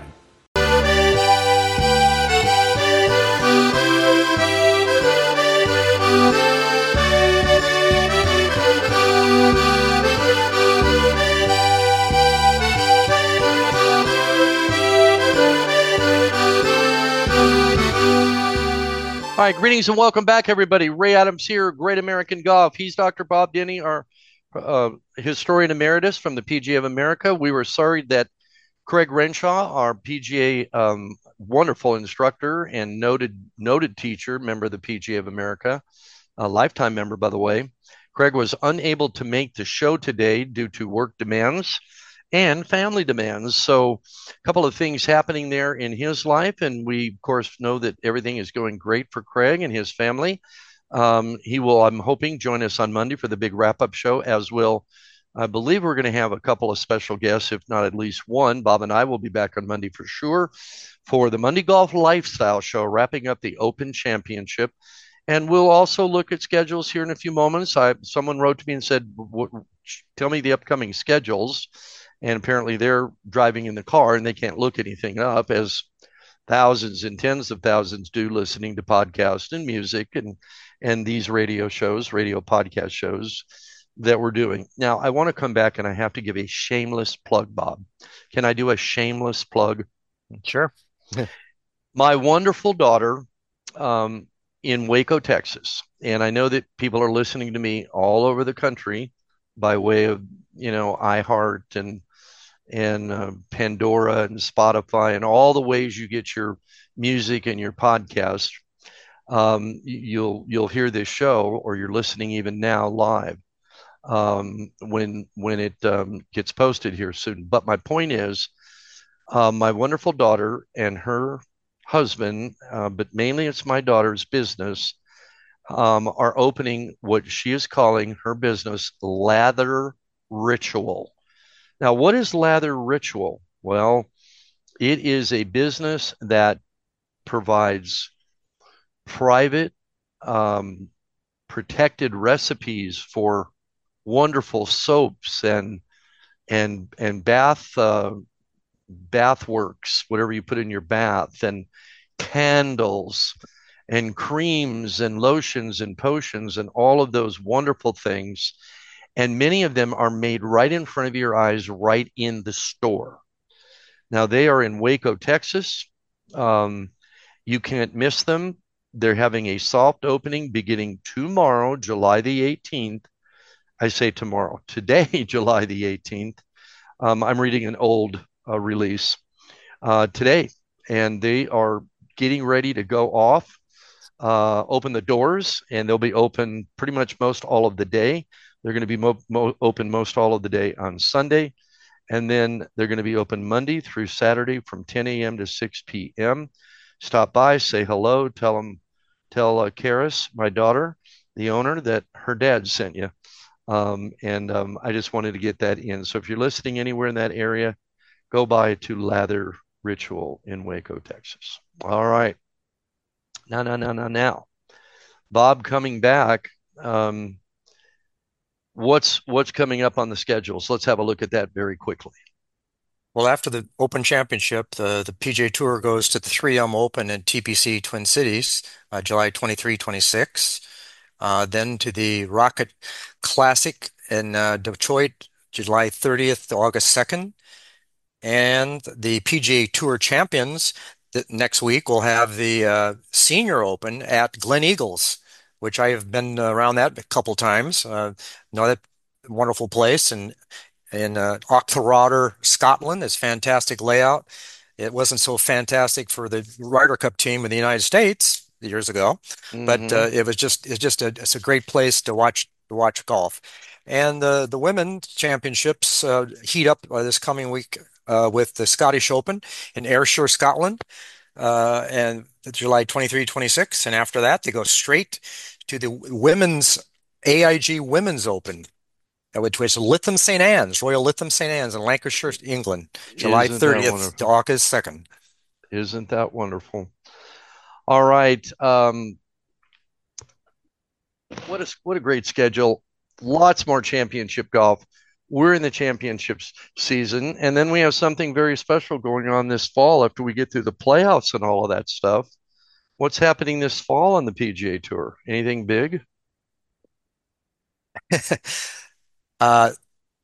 All right, greetings and welcome back, everybody. Ray Adams here, Great American Golf. He's Doctor Bob Denny, our uh, historian emeritus from the P G A of America. We were sorry that Craig Renshaw, our P G A um, wonderful instructor and noted noted teacher, member of the P G A of America, a lifetime member, by the way. Craig was unable to make the show today due to work demands and family demands. So a couple of things happening there in his life. And we, of course, know that everything is going great for Craig and his family. Um, he will, I'm hoping, join us on Monday for the big wrap-up show, as will, I believe we're going to have a couple of special guests, if not at least one. Bob and I will be back on Monday for sure for the Monday Golf Lifestyle Show, wrapping up the Open Championship. And we'll also look at schedules here in a few moments. I, someone wrote to me and said, tell me the upcoming schedules. And apparently they're driving in the car and they can't look anything up, as thousands and tens of thousands do, listening to podcasts and music and, and these radio shows, radio podcast shows that we're doing. Now, I want to come back and I have to give a shameless plug, Bob. Can I do a shameless plug? Sure. My wonderful daughter um, in Waco, Texas, and I know that people are listening to me all over the country by way of, you know, iHeart and and uh, Pandora and Spotify and all the ways you get your music and your podcast. Um, you'll you'll hear this show, or you're listening even now live um, when when it um, gets posted here soon. But my point is, uh, my wonderful daughter and her husband, uh, but mainly it's my daughter's business, um, are opening what she is calling her business Lather Ritual. Now, what is Lather Ritual? Well, it is a business that provides private, um, protected recipes for wonderful soaps and and and bath uh, bath works, whatever you put in your bath, and candles and creams and lotions and potions and all of those wonderful things. And many of them are made right in front of your eyes, right in the store. Now, they are in Waco, Texas. Um, you can't miss them. They're having a soft opening beginning tomorrow, July the eighteenth. I say tomorrow, today, July the eighteenth. Um, I'm reading an old uh, release uh, today, and they are getting ready to go off, uh, open the doors, and they'll be open pretty much most all of the day. They're going to be mo- mo- open most all of the day on Sunday, and then they're going to be open Monday through Saturday from ten a.m. to six p.m. Stop by, say hello, tell them, tell uh, Karis, my daughter, the owner, that her dad sent you. Um, and um, I just wanted to get that in. So if you're listening anywhere in that area, go by to Lather Ritual in Waco, Texas. All right. Now, now, now, now, now. Bob coming back. Um, What's what's coming up on the schedule? So let's have a look at that very quickly. Well, after the Open Championship, the, the P G A Tour goes to the three M Open in T P C Twin Cities, uh, July twenty-third, twenty-sixth. Uh, then to the Rocket Classic in uh, Detroit, July thirtieth to August second. And the P G A Tour Champions that next week will have the uh, Senior Open at Glen Eagles, which I have been around that a couple times. Uh, know that wonderful place, and in uh, Auchterarder, Scotland. It's fantastic layout. It wasn't so fantastic for the Ryder Cup team in the United States years ago, but Mm-hmm. uh, it was just it's just a it's a great place to watch to watch golf. And the the women's championships uh, heat up uh, this coming week uh, with the Scottish Open in Ayrshire, Scotland, uh, and July twenty-third, twenty-sixth. And after that, they go straight to the women's A I G Women's Open, which was Lytham Saint Anne's, Royal Lytham Saint Anne's in Lancashire, England, July Isn't that thirtieth to wonderful? August second. Isn't that wonderful? All right. Um, what a what a great schedule. Lots more championship golf. We're in the championships season, and then we have something very special going on this fall after we get through the playoffs and all of that stuff. What's happening this fall on the P G A Tour? Anything big? Uh,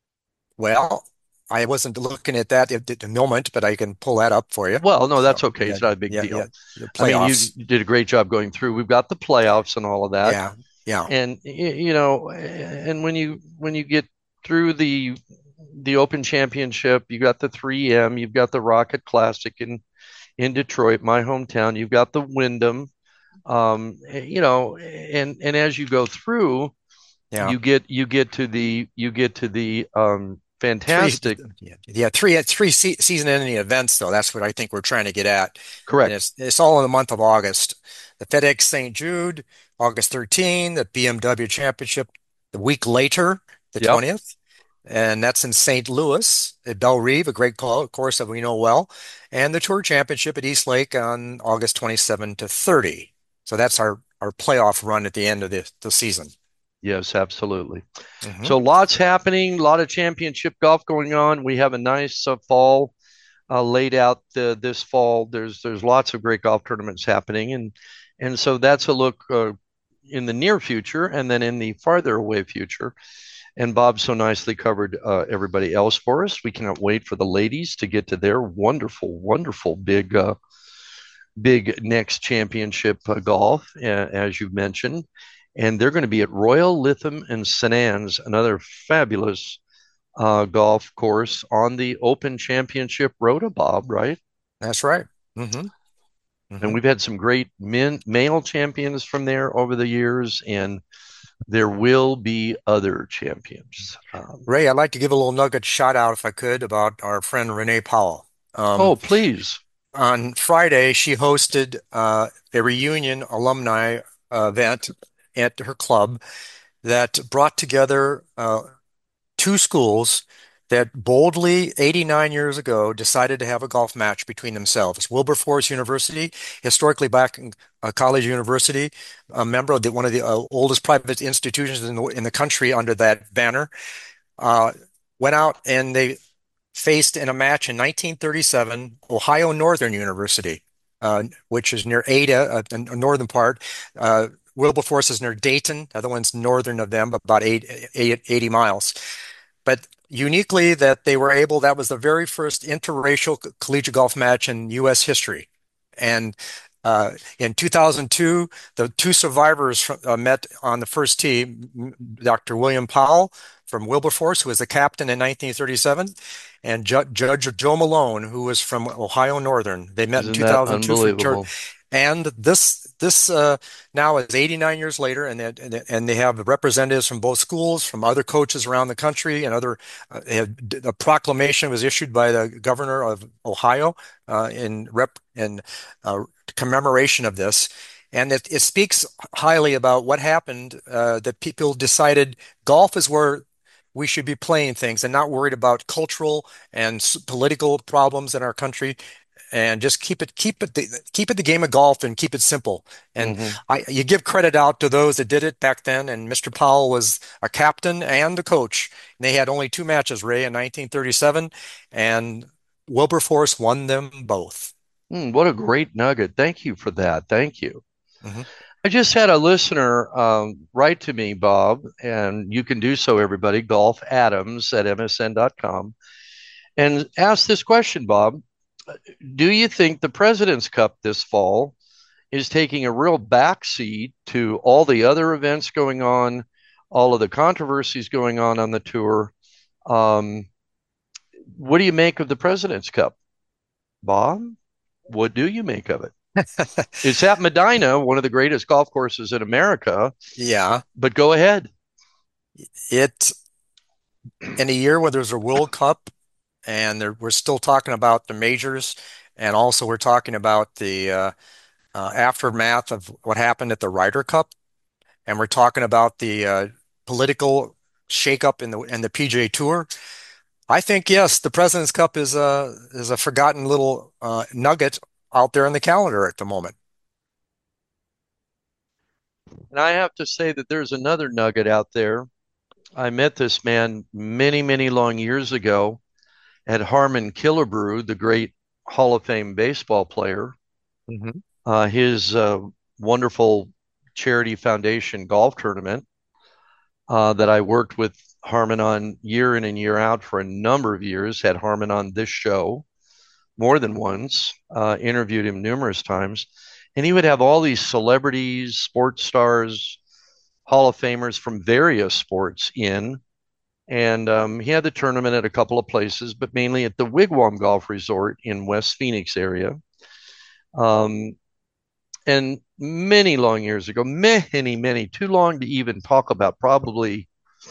well, I wasn't looking at that at the moment, but I can pull that up for you. Well, no, that's So, okay. yeah, It's not a big yeah, deal. yeah. The I mean, you playoffs. did a great job going through. We've got the playoffs and all of that. Yeah, yeah. And you know, and when you when you get through the the Open Championship, you got the three M, you've got the Rocket Classic in in Detroit, my hometown. You've got the Wyndham, um, you know, and and as you go through, Yeah. you get you get to the you get to the um, Three, fantastic. yeah, yeah, three, three se season-ending events, though. That's what I think we're trying to get at. And Correct. it's it's all in the month of August. The FedEx Saint Jude, August thirteenth, the B M W Championship the week later, the Yep. twentieth. And that's in Saint Louis at Bellerive, a great call, course that we know well. And the Tour Championship at East Lake on August twenty-seventh to thirtieth. So that's our, our playoff run at the end of the, the season. Yes, absolutely. Hmm. So lots happening, a lot of championship golf going on. We have a nice uh, fall uh, laid out the, this fall. There's there's lots of great golf tournaments happening, and and so that's a look uh, in the near future, and then in the farther away future. And Bob so nicely covered uh, everybody else for us. We cannot wait for the ladies to get to their wonderful, wonderful big uh, big next championship uh, golf, uh, as you mentioned. And they're going to be at Royal Lytham and Saint Anne's, another fabulous uh, golf course on the Open Championship Rota, Bob, right? That's right. Hmm. And Hmm. we've had some great men, male champions from there over the years, and there will be other champions. Um, Ray, I'd like to give a little nugget shout out, if I could, about our friend Renee Powell. Um, oh, please. on Friday, she hosted uh, a reunion alumni uh, event at her club that brought together uh, two schools that boldly, eighty-nine years ago, decided to have a golf match between themselves. Wilberforce University, historically black uh, college university, a member of the, one of the uh, oldest private institutions in the, in the country under that banner, uh, went out and they faced in a match in nineteen thirty-seven, Ohio Northern University, uh, which is near Ada, uh, the northern part. Uh, Wilberforce is near Dayton. The other one's northern of them, about eight, eight, eighty miles. But uniquely, that they were able, that was the very first interracial collegiate golf match in U S history. And uh, in two thousand two, the two survivors from, uh, met on the first tee, Doctor William Powell from Wilberforce, who was the captain in nineteen thirty-seven, and Ju Judge Joe Malone, who was from Ohio Northern. They met in Isn't that two thousand two for tour. unbelievable? And this this uh, now is eighty-nine years later, and they, and they, and they have representatives from both schools, from other coaches around the country, and other. Uh, a proclamation was issued by the governor of Ohio uh, in rep in uh, commemoration of this, and it, it speaks highly about what happened. Uh, that people decided golf is where we should be playing things and not worried about cultural and political problems in our country, and just keep it keep it the, keep it the game of golf and keep it simple. And Mm-hmm. I, you give credit out to those that did it back then. And Mister Powell was a captain and a coach. And they had only two matches, Ray, in nineteen thirty-seven, and Wilberforce won them both. Mm, what a great nugget. Thank you for that. Thank you. Hmm. I just had a listener um, write to me, Bob, and you can do so, everybody, Golf Adams at M S N dot com, and ask this question, Bob. Do you think the President's Cup this fall is taking a real backseat to all the other events going on, all of the controversies going on on the tour? Um, what do you make of the President's Cup, Bob? What do you make of it? It's at Medina, one of the greatest golf courses in America. Yeah, But go ahead. it in a year where there's a World Cup and there, we're still talking about the majors, and also we're talking about the uh, uh, aftermath of what happened at the Ryder Cup, and we're talking about the uh, political shakeup in the in the P G A Tour. I think yes, the President's Cup is a is a forgotten little uh, nugget out there in the calendar at the moment. And I have to say that there's another nugget out there. I met this man many, many long years ago at Harmon Killebrew, the great Hall of Fame baseball player. Mm-hmm. Uh, his uh, wonderful charity foundation golf tournament uh, that I worked with Harmon on year in and year out for a number of years, had Harmon on this show more than once, uh, interviewed him numerous times. And he would have all these celebrities, sports stars, Hall of Famers from various sports in. And um, he had the tournament at a couple of places, but mainly at the Wigwam Golf Resort in West Phoenix area. Um, and many long years ago, many, many, too long to even talk about, probably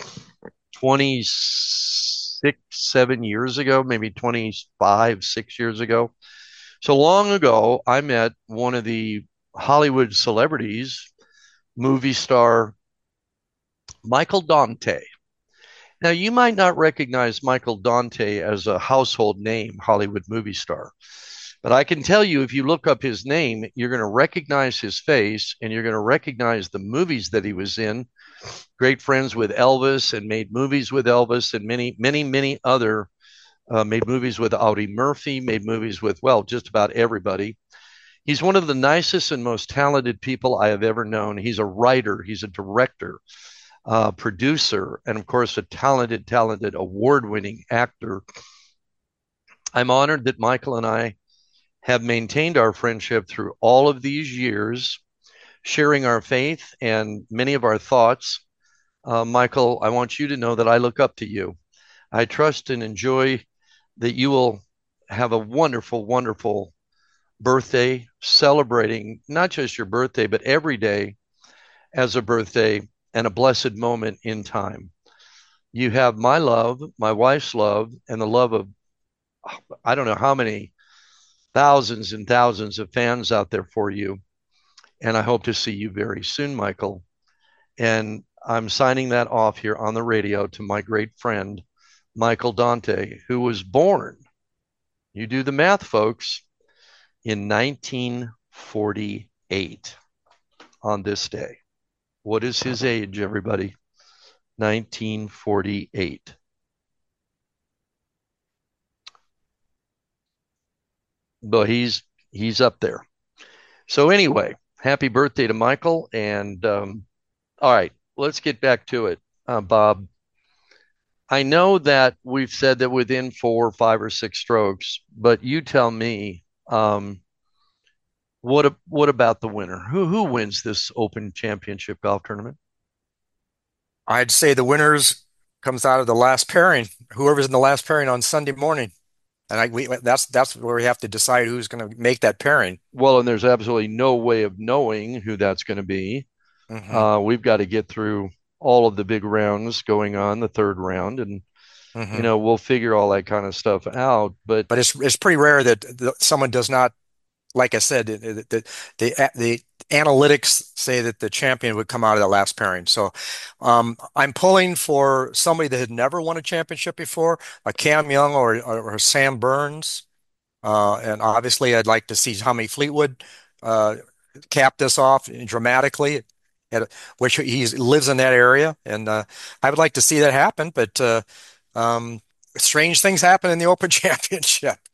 twenty-six, seven years ago, maybe twenty-five, six years ago. So long ago, I met one of the Hollywood celebrities, movie star Michael Dante. Now, you might not recognize Michael Dante as a household name, Hollywood movie star, but I can tell you if you look up his name, you're going to recognize his face and you're going to recognize the movies that he was in. Great friends with Elvis and made movies with Elvis and many, many, many other, uh, made movies with Audie Murphy, made movies with, well, just about everybody. He's one of the nicest and most talented people I have ever known. He's a writer, he's a director, uh, producer, and of course, a talented, talented, award winning actor. I'm honored that Michael and I have maintained our friendship through all of these years, sharing our faith and many of our thoughts. Uh, Michael, I want you to know that I look up to you. I trust and enjoy that you will have a wonderful, wonderful birthday, celebrating not just your birthday, but every day as a birthday and a blessed moment in time. You have my love, my wife's love, and the love of, I don't know how many thousands and thousands of fans out there for you. And I hope to see you very soon, Michael. And I'm signing that off here on the radio to my great friend, Michael Dante, who was born, you do the math, folks, in nineteen forty-eight on this day. What is his age, everybody? nineteen forty-eight. But he's he's up there. So anyway, happy birthday to Michael. And um, all right, let's get back to it, uh, Bob. I know that we've said that within four, five, or six strokes, but you tell me, um, what what about the winner? Who who wins this Open Championship golf tournament? I'd say the winners comes out of the last pairing, whoever's in the last pairing on Sunday morning. And I, we, that's that's where we have to decide who's going to make that pairing. Well, and there's absolutely no way of knowing who that's going to be. Mm-hmm. Uh, we've got to get through all of the big rounds going on, the third round, and Mm-hmm. you know we'll figure all that kind of stuff out. But But it's it's pretty rare that the, someone does not, like I said, the, the the the analytics say that the champion would come out of that last pairing. So um, I'm pulling for somebody that had never won a championship before, a Cam Young or or, or Sam Burns. Uh, and obviously, I'd like to see Tommy Fleetwood uh, cap this off dramatically, at, which he lives in that area, and uh, I would like to see that happen. But uh, um, strange things happen in the Open Championship,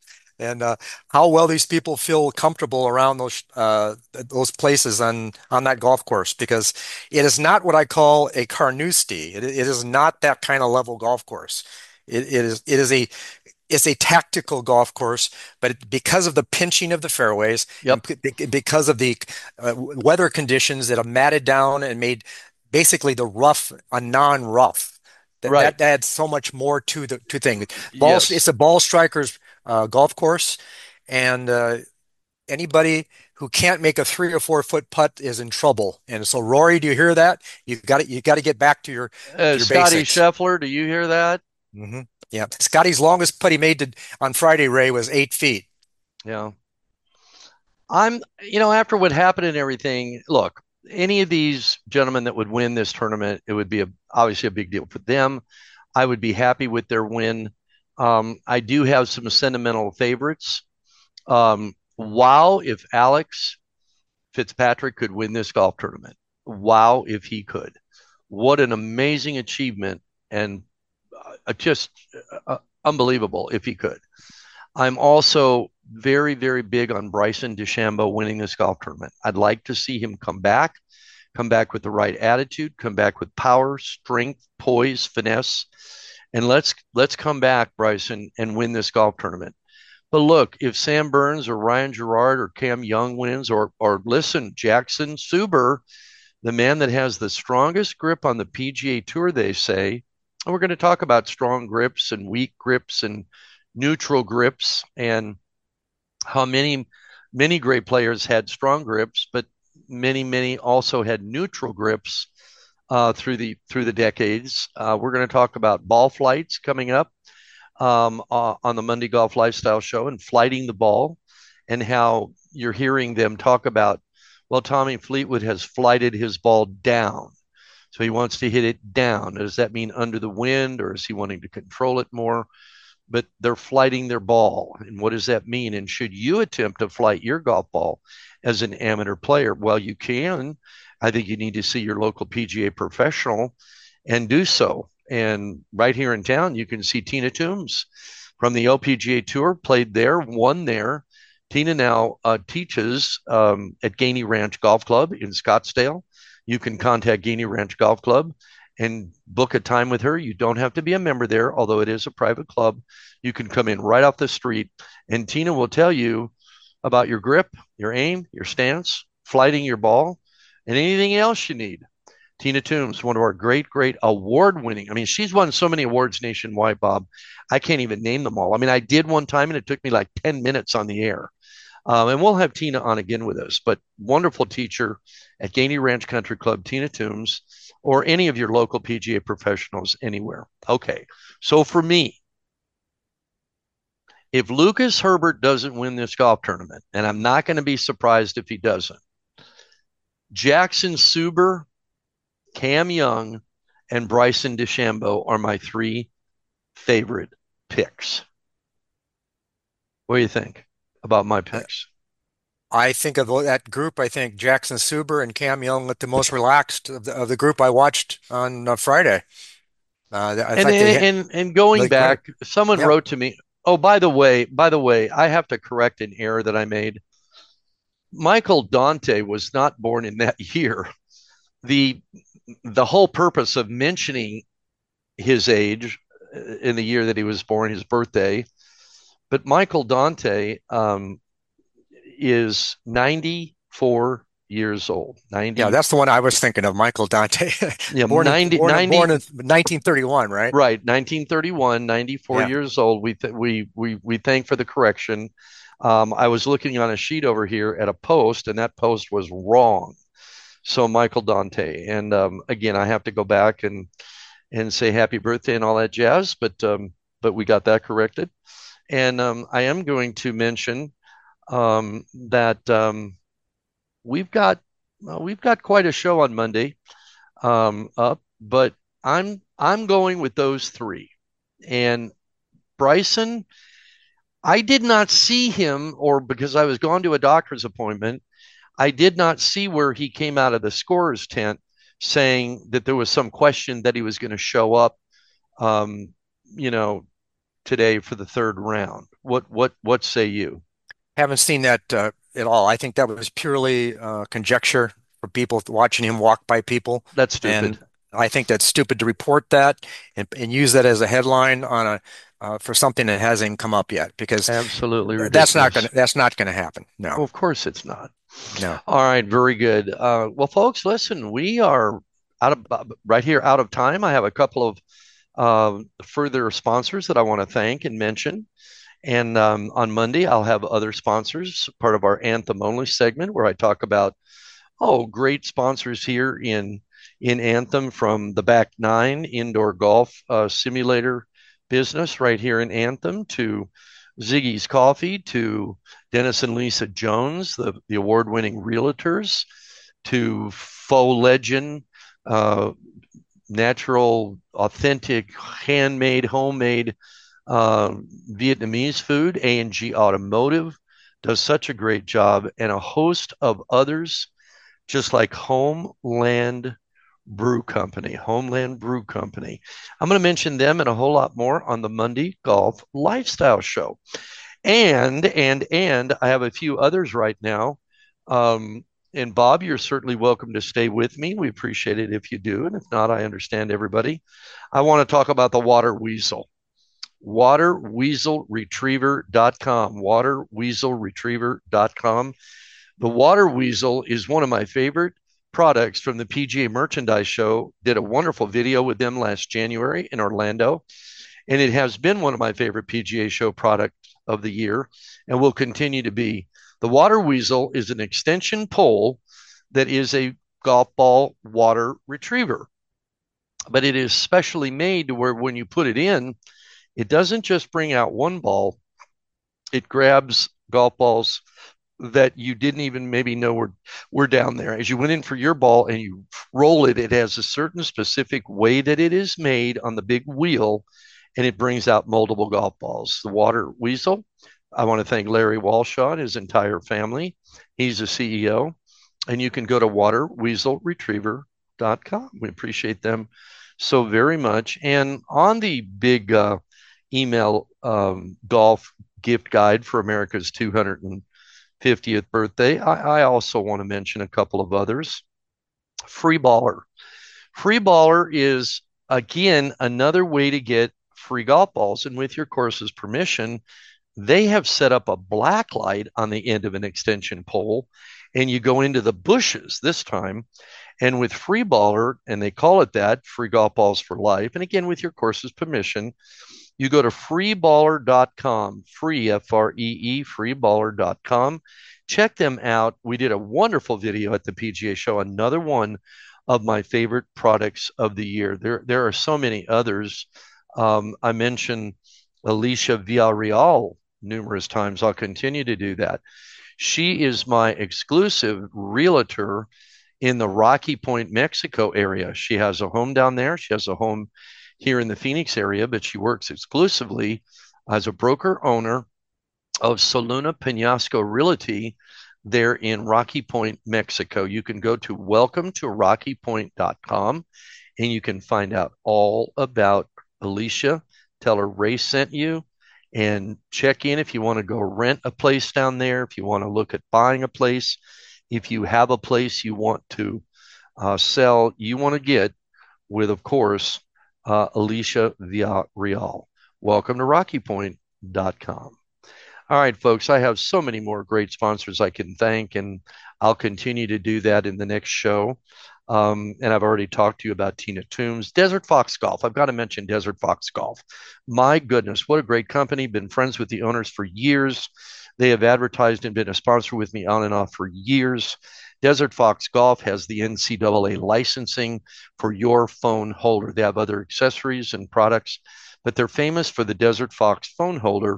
and uh, how well these people feel comfortable around those uh, those places on on that golf course, because it is not what I call a Carnoustie. It, it is not that kind of level golf course. It, it is it is a it's a tactical golf course, but because of the pinching of the fairways and Yep. because of the uh, weather conditions that have matted down and made basically the rough a non-rough, that Right. that adds so much more to the to thing. Ball, it's Yes. a ball striker's uh, golf course, and uh, anybody who can't make a three or four foot putt is in trouble. And so, Rory, do you hear that? You got to you got to get back to your Uh, to your Scotty basics. Scheffler, do you hear that? hmm Yeah, Scotty's longest putt he made to, on Friday, Ray, was eight feet. Yeah. I'm, you know, after what happened and everything, look, any of these gentlemen that would win this tournament, it would be a, obviously a big deal for them. I would be happy with their win. Um, I do have some sentimental favorites. Um, wow, if Alex Fitzpatrick could win this golf tournament. Wow, if he could. What an amazing achievement and uh, just uh, unbelievable if he could. I'm also very, very big on Bryson DeChambeau winning this golf tournament. I'd like to see him come back, come back with the right attitude, come back with power, strength, poise, finesse, and let's let's come back, Bryson, and win this golf tournament. But look, if Sam Burns or Ryan Gerard or Cam Young wins, or or listen, Jackson Suber, the man that has the strongest grip on the P G A Tour, they say, and we're going to talk about strong grips and weak grips and neutral grips and how many many great players had strong grips, but many many also had neutral grips uh, through the through the decades. Uh, we're going to talk about ball flights coming up um, uh, on the Monday Golf Lifestyle Show and flighting the ball, and how you're hearing them talk about, well, Tommy Fleetwood has flighted his ball down. So he wants to hit it down. Does that mean under the wind, or is he wanting to control it more? But they're flighting their ball. And what does that mean? And should you attempt to flight your golf ball as an amateur player? Well, you can. I think you need to see your local P G A professional and do so. And right here in town, you can see Tina Toombs from the L P G A Tour, played there, won there. Tina now uh, teaches um, at Gainey Ranch Golf Club in Scottsdale. You can contact Gainey Ranch Golf Club and book a time with her. You don't have to be a member there, although it is a private club. You can come in right off the street, and Tina will tell you about your grip, your aim, your stance, flighting your ball, and anything else you need. Tina Toombs, one of our great, great award-winning. I mean, she's won so many awards nationwide, Bob. I can't even name them all. I mean, I did one time, and it took me like ten minutes on the air. Um, and we'll have Tina on again with us, but wonderful teacher at Gainey Ranch Country Club, Tina Toombs, or any of your local P G A professionals anywhere. Okay, so for me, if Lucas Herbert doesn't win this golf tournament, and I'm not going to be surprised if he doesn't, Jackson Suber, Cam Young, and Bryson DeChambeau are my three favorite picks. What do you think about my picks? I think of that group. I think Jackson Suber and Cam Young looked the most relaxed of the, of the group I watched on uh, Friday. Uh, I And think they and and going looked great. back, someone Yep. wrote to me. Oh, by the way, by the way, I have to correct an error that I made. Michael Dante was not born in that year. The the whole purpose of mentioning his age in the year that he was born, his birthday, but Michael Dante um, is ninety-four years old. ninety, Yeah, that's the one I was thinking of, Michael Dante. yeah, born in, ninety, born, in- ninety, born in nineteen thirty-one, right? right, nineteen thirty-one, ninety-four Yeah. years old. We th- we we we thank for the correction. Um, I was looking on a sheet over here at a post, and that post was wrong. So Michael Dante, and um, again, I have to go back and and say happy birthday and all that jazz, but um, but we got that corrected. And um, I am going to mention um, that um, we've got well, we've got quite a show on Monday um, up, but I'm I'm going with those three. And Bryson, I did not see him, or because I was gone to a doctor's appointment, I did not see where he came out of the scorer's tent saying that there was some question that he was going to show up, um, you know, today for the third round. What what what say you? Haven't seen that uh, at all. I think that was purely uh, conjecture for people watching him walk by people, That's stupid. and I think that's stupid to report that and, and use that as a headline on a uh, for something that hasn't even come up yet because Absolutely that's not ridiculous. gonna that's not gonna happen. No, Well, of course it's not. no. All right, very good. Uh, well, folks, listen, we are out of uh, right here out of time. I have a couple of uh, further sponsors that I want to thank and mention. And um, on Monday, I'll have other sponsors, part of our Anthem Only segment, where I talk about oh, great sponsors here in in Anthem, from the Back Nine indoor golf uh, simulator business right here in Anthem, to Ziggy's Coffee, to Dennis and Lisa Jones, the, the award winning realtors, to Faux Legend, uh, natural, authentic, handmade, homemade uh, Vietnamese food. A and G Automotive does such a great job, and a host of others, just like Homeland Brew Company. Homeland Brew Company. I'm going to mention them and a whole lot more on the Monday Golf Lifestyle Show. And, and, and I have a few others right now. Um, and Bob, you're certainly welcome to stay with me. We appreciate it if you do. And if not, I understand everybody. I want to talk about the water weasel. water weasel retriever dot com. water weasel retriever dot com. The water weasel is one of my favorite products from the P G A Merchandise Show. Did a wonderful video with them last January in Orlando. And it has been one of my favorite P G A Show products of the year and will continue to be. The water weasel is an extension pole that is a golf ball water retriever. But it is specially made to where when you put it in, it doesn't just bring out one ball, it grabs golf balls that you didn't even maybe know were, were down there. As you went in for your ball and you roll it, it has a certain specific way that it is made on the big wheel, and it brings out multiple golf balls. The water weasel, I want to thank Larry Walshaw and his entire family. He's the C E O. And you can go to water weasel retriever dot com. We appreciate them so very much. And on the big uh, email um, golf gift guide for America's two hundred fiftieth birthday, I, I also want to mention a couple of others. Free Baller. Free Baller is, again, another way to get free golf balls. And with your course's permission, they have set up a black light on the end of an extension pole, and you go into the bushes this time. And with Free Baller, and they call it that, free golf balls for life. And again, with your course's permission, you go to free baller dot com, free, F R E E, free baller dot com. Check them out. We did a wonderful video at the P G A Show, another one of my favorite products of the year. There, there are so many others. Um, I mentioned Alicia Villarreal numerous times. I'll continue to do that. She is my exclusive realtor in the Rocky Point, Mexico area. She has a home down there. She has a home here in the Phoenix area, but she works exclusively as a broker owner of Soluna Penasco Realty there in Rocky Point, Mexico. You can go to welcome to rocky point dot com and you can find out all about Alicia. Tell her Ray sent you, and check in if you want to go rent a place down there, if you want to look at buying a place, if you have a place you want to uh, sell, you want to get with, of course, uh, Alicia Villarreal. Welcome to rocky point dot com. All right, folks, I have so many more great sponsors I can thank, and I'll continue to do that in the next show. Um, and I've already talked to you about Tina Toombs. Desert Fox Golf. I've got to mention Desert Fox Golf. My goodness, what a great company. Been friends with the owners for years. They have advertised and been a sponsor with me on and off for years. Desert Fox Golf has the N C double A licensing for your phone holder. They have other accessories and products, but they're famous for the Desert Fox phone holder.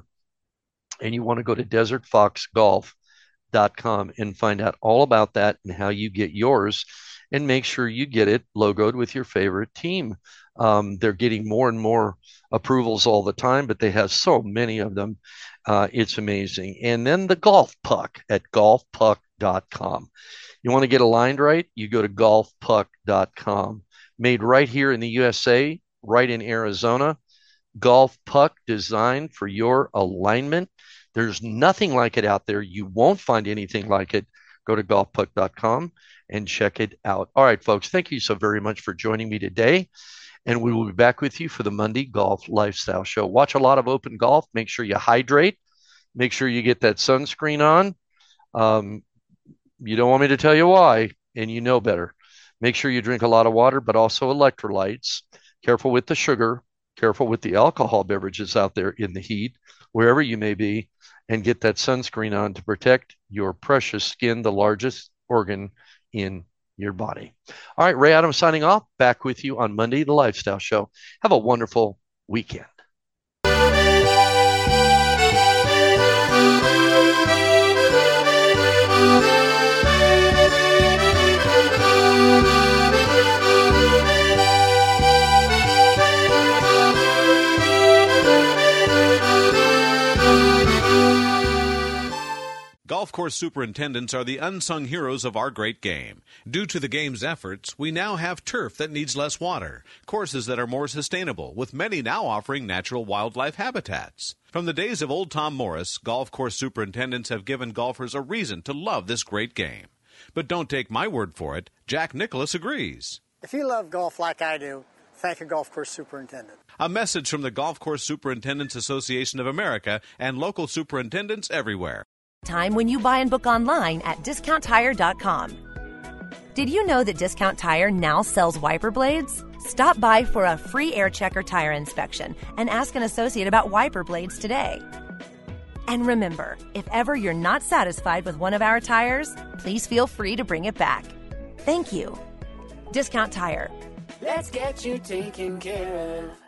And you want to go to desert fox golf dot com and find out all about that and how you get yours, and make sure you get it logoed with your favorite team. Um, they're getting more and more approvals all the time, but they have so many of them. Uh, it's amazing. And then the Golf Puck at golf puck dot com. You want to get aligned right? You go to golf puck dot com. Made right here in the U S A, right in Arizona. golf puck designed for your alignment. There's nothing like it out there. You won't find anything like it. Go to golf puck dot com and check it out. All right, folks, thank you so very much for joining me today. And we will be back with you for the Monday Golf Lifestyle Show. Watch a lot of open golf. Make sure you hydrate. Make sure you get that sunscreen on. Um, you don't want me to tell you why, and you know better. Make sure you drink a lot of water, but also electrolytes. Careful with the sugar. Careful with the alcohol beverages out there in the heat, wherever you may be, and get that sunscreen on to protect your precious skin, the largest organ in your body. All right, Ray Adams signing off. Back with you on Monday, the Lifestyle Show. Have a wonderful weekend. Golf course superintendents are the unsung heroes of our great game. Due to the game's efforts, we now have turf that needs less water, courses that are more sustainable, with many now offering natural wildlife habitats. From the days of old Tom Morris, golf course superintendents have given golfers a reason to love this great game. But don't take my word for it. Jack Nicklaus agrees. If you love golf like I do, thank a golf course superintendent. A message from the Golf Course Superintendents Association of America and local superintendents everywhere. Time when you buy and book online at discount tire dot com. Did you know that Discount Tire now sells wiper blades? Stop by for a free air checker tire inspection and ask an associate about wiper blades today. And remember, if ever you're not satisfied with one of our tires, please feel free to bring it back. Thank you. Discount Tire. Let's get you taken care of.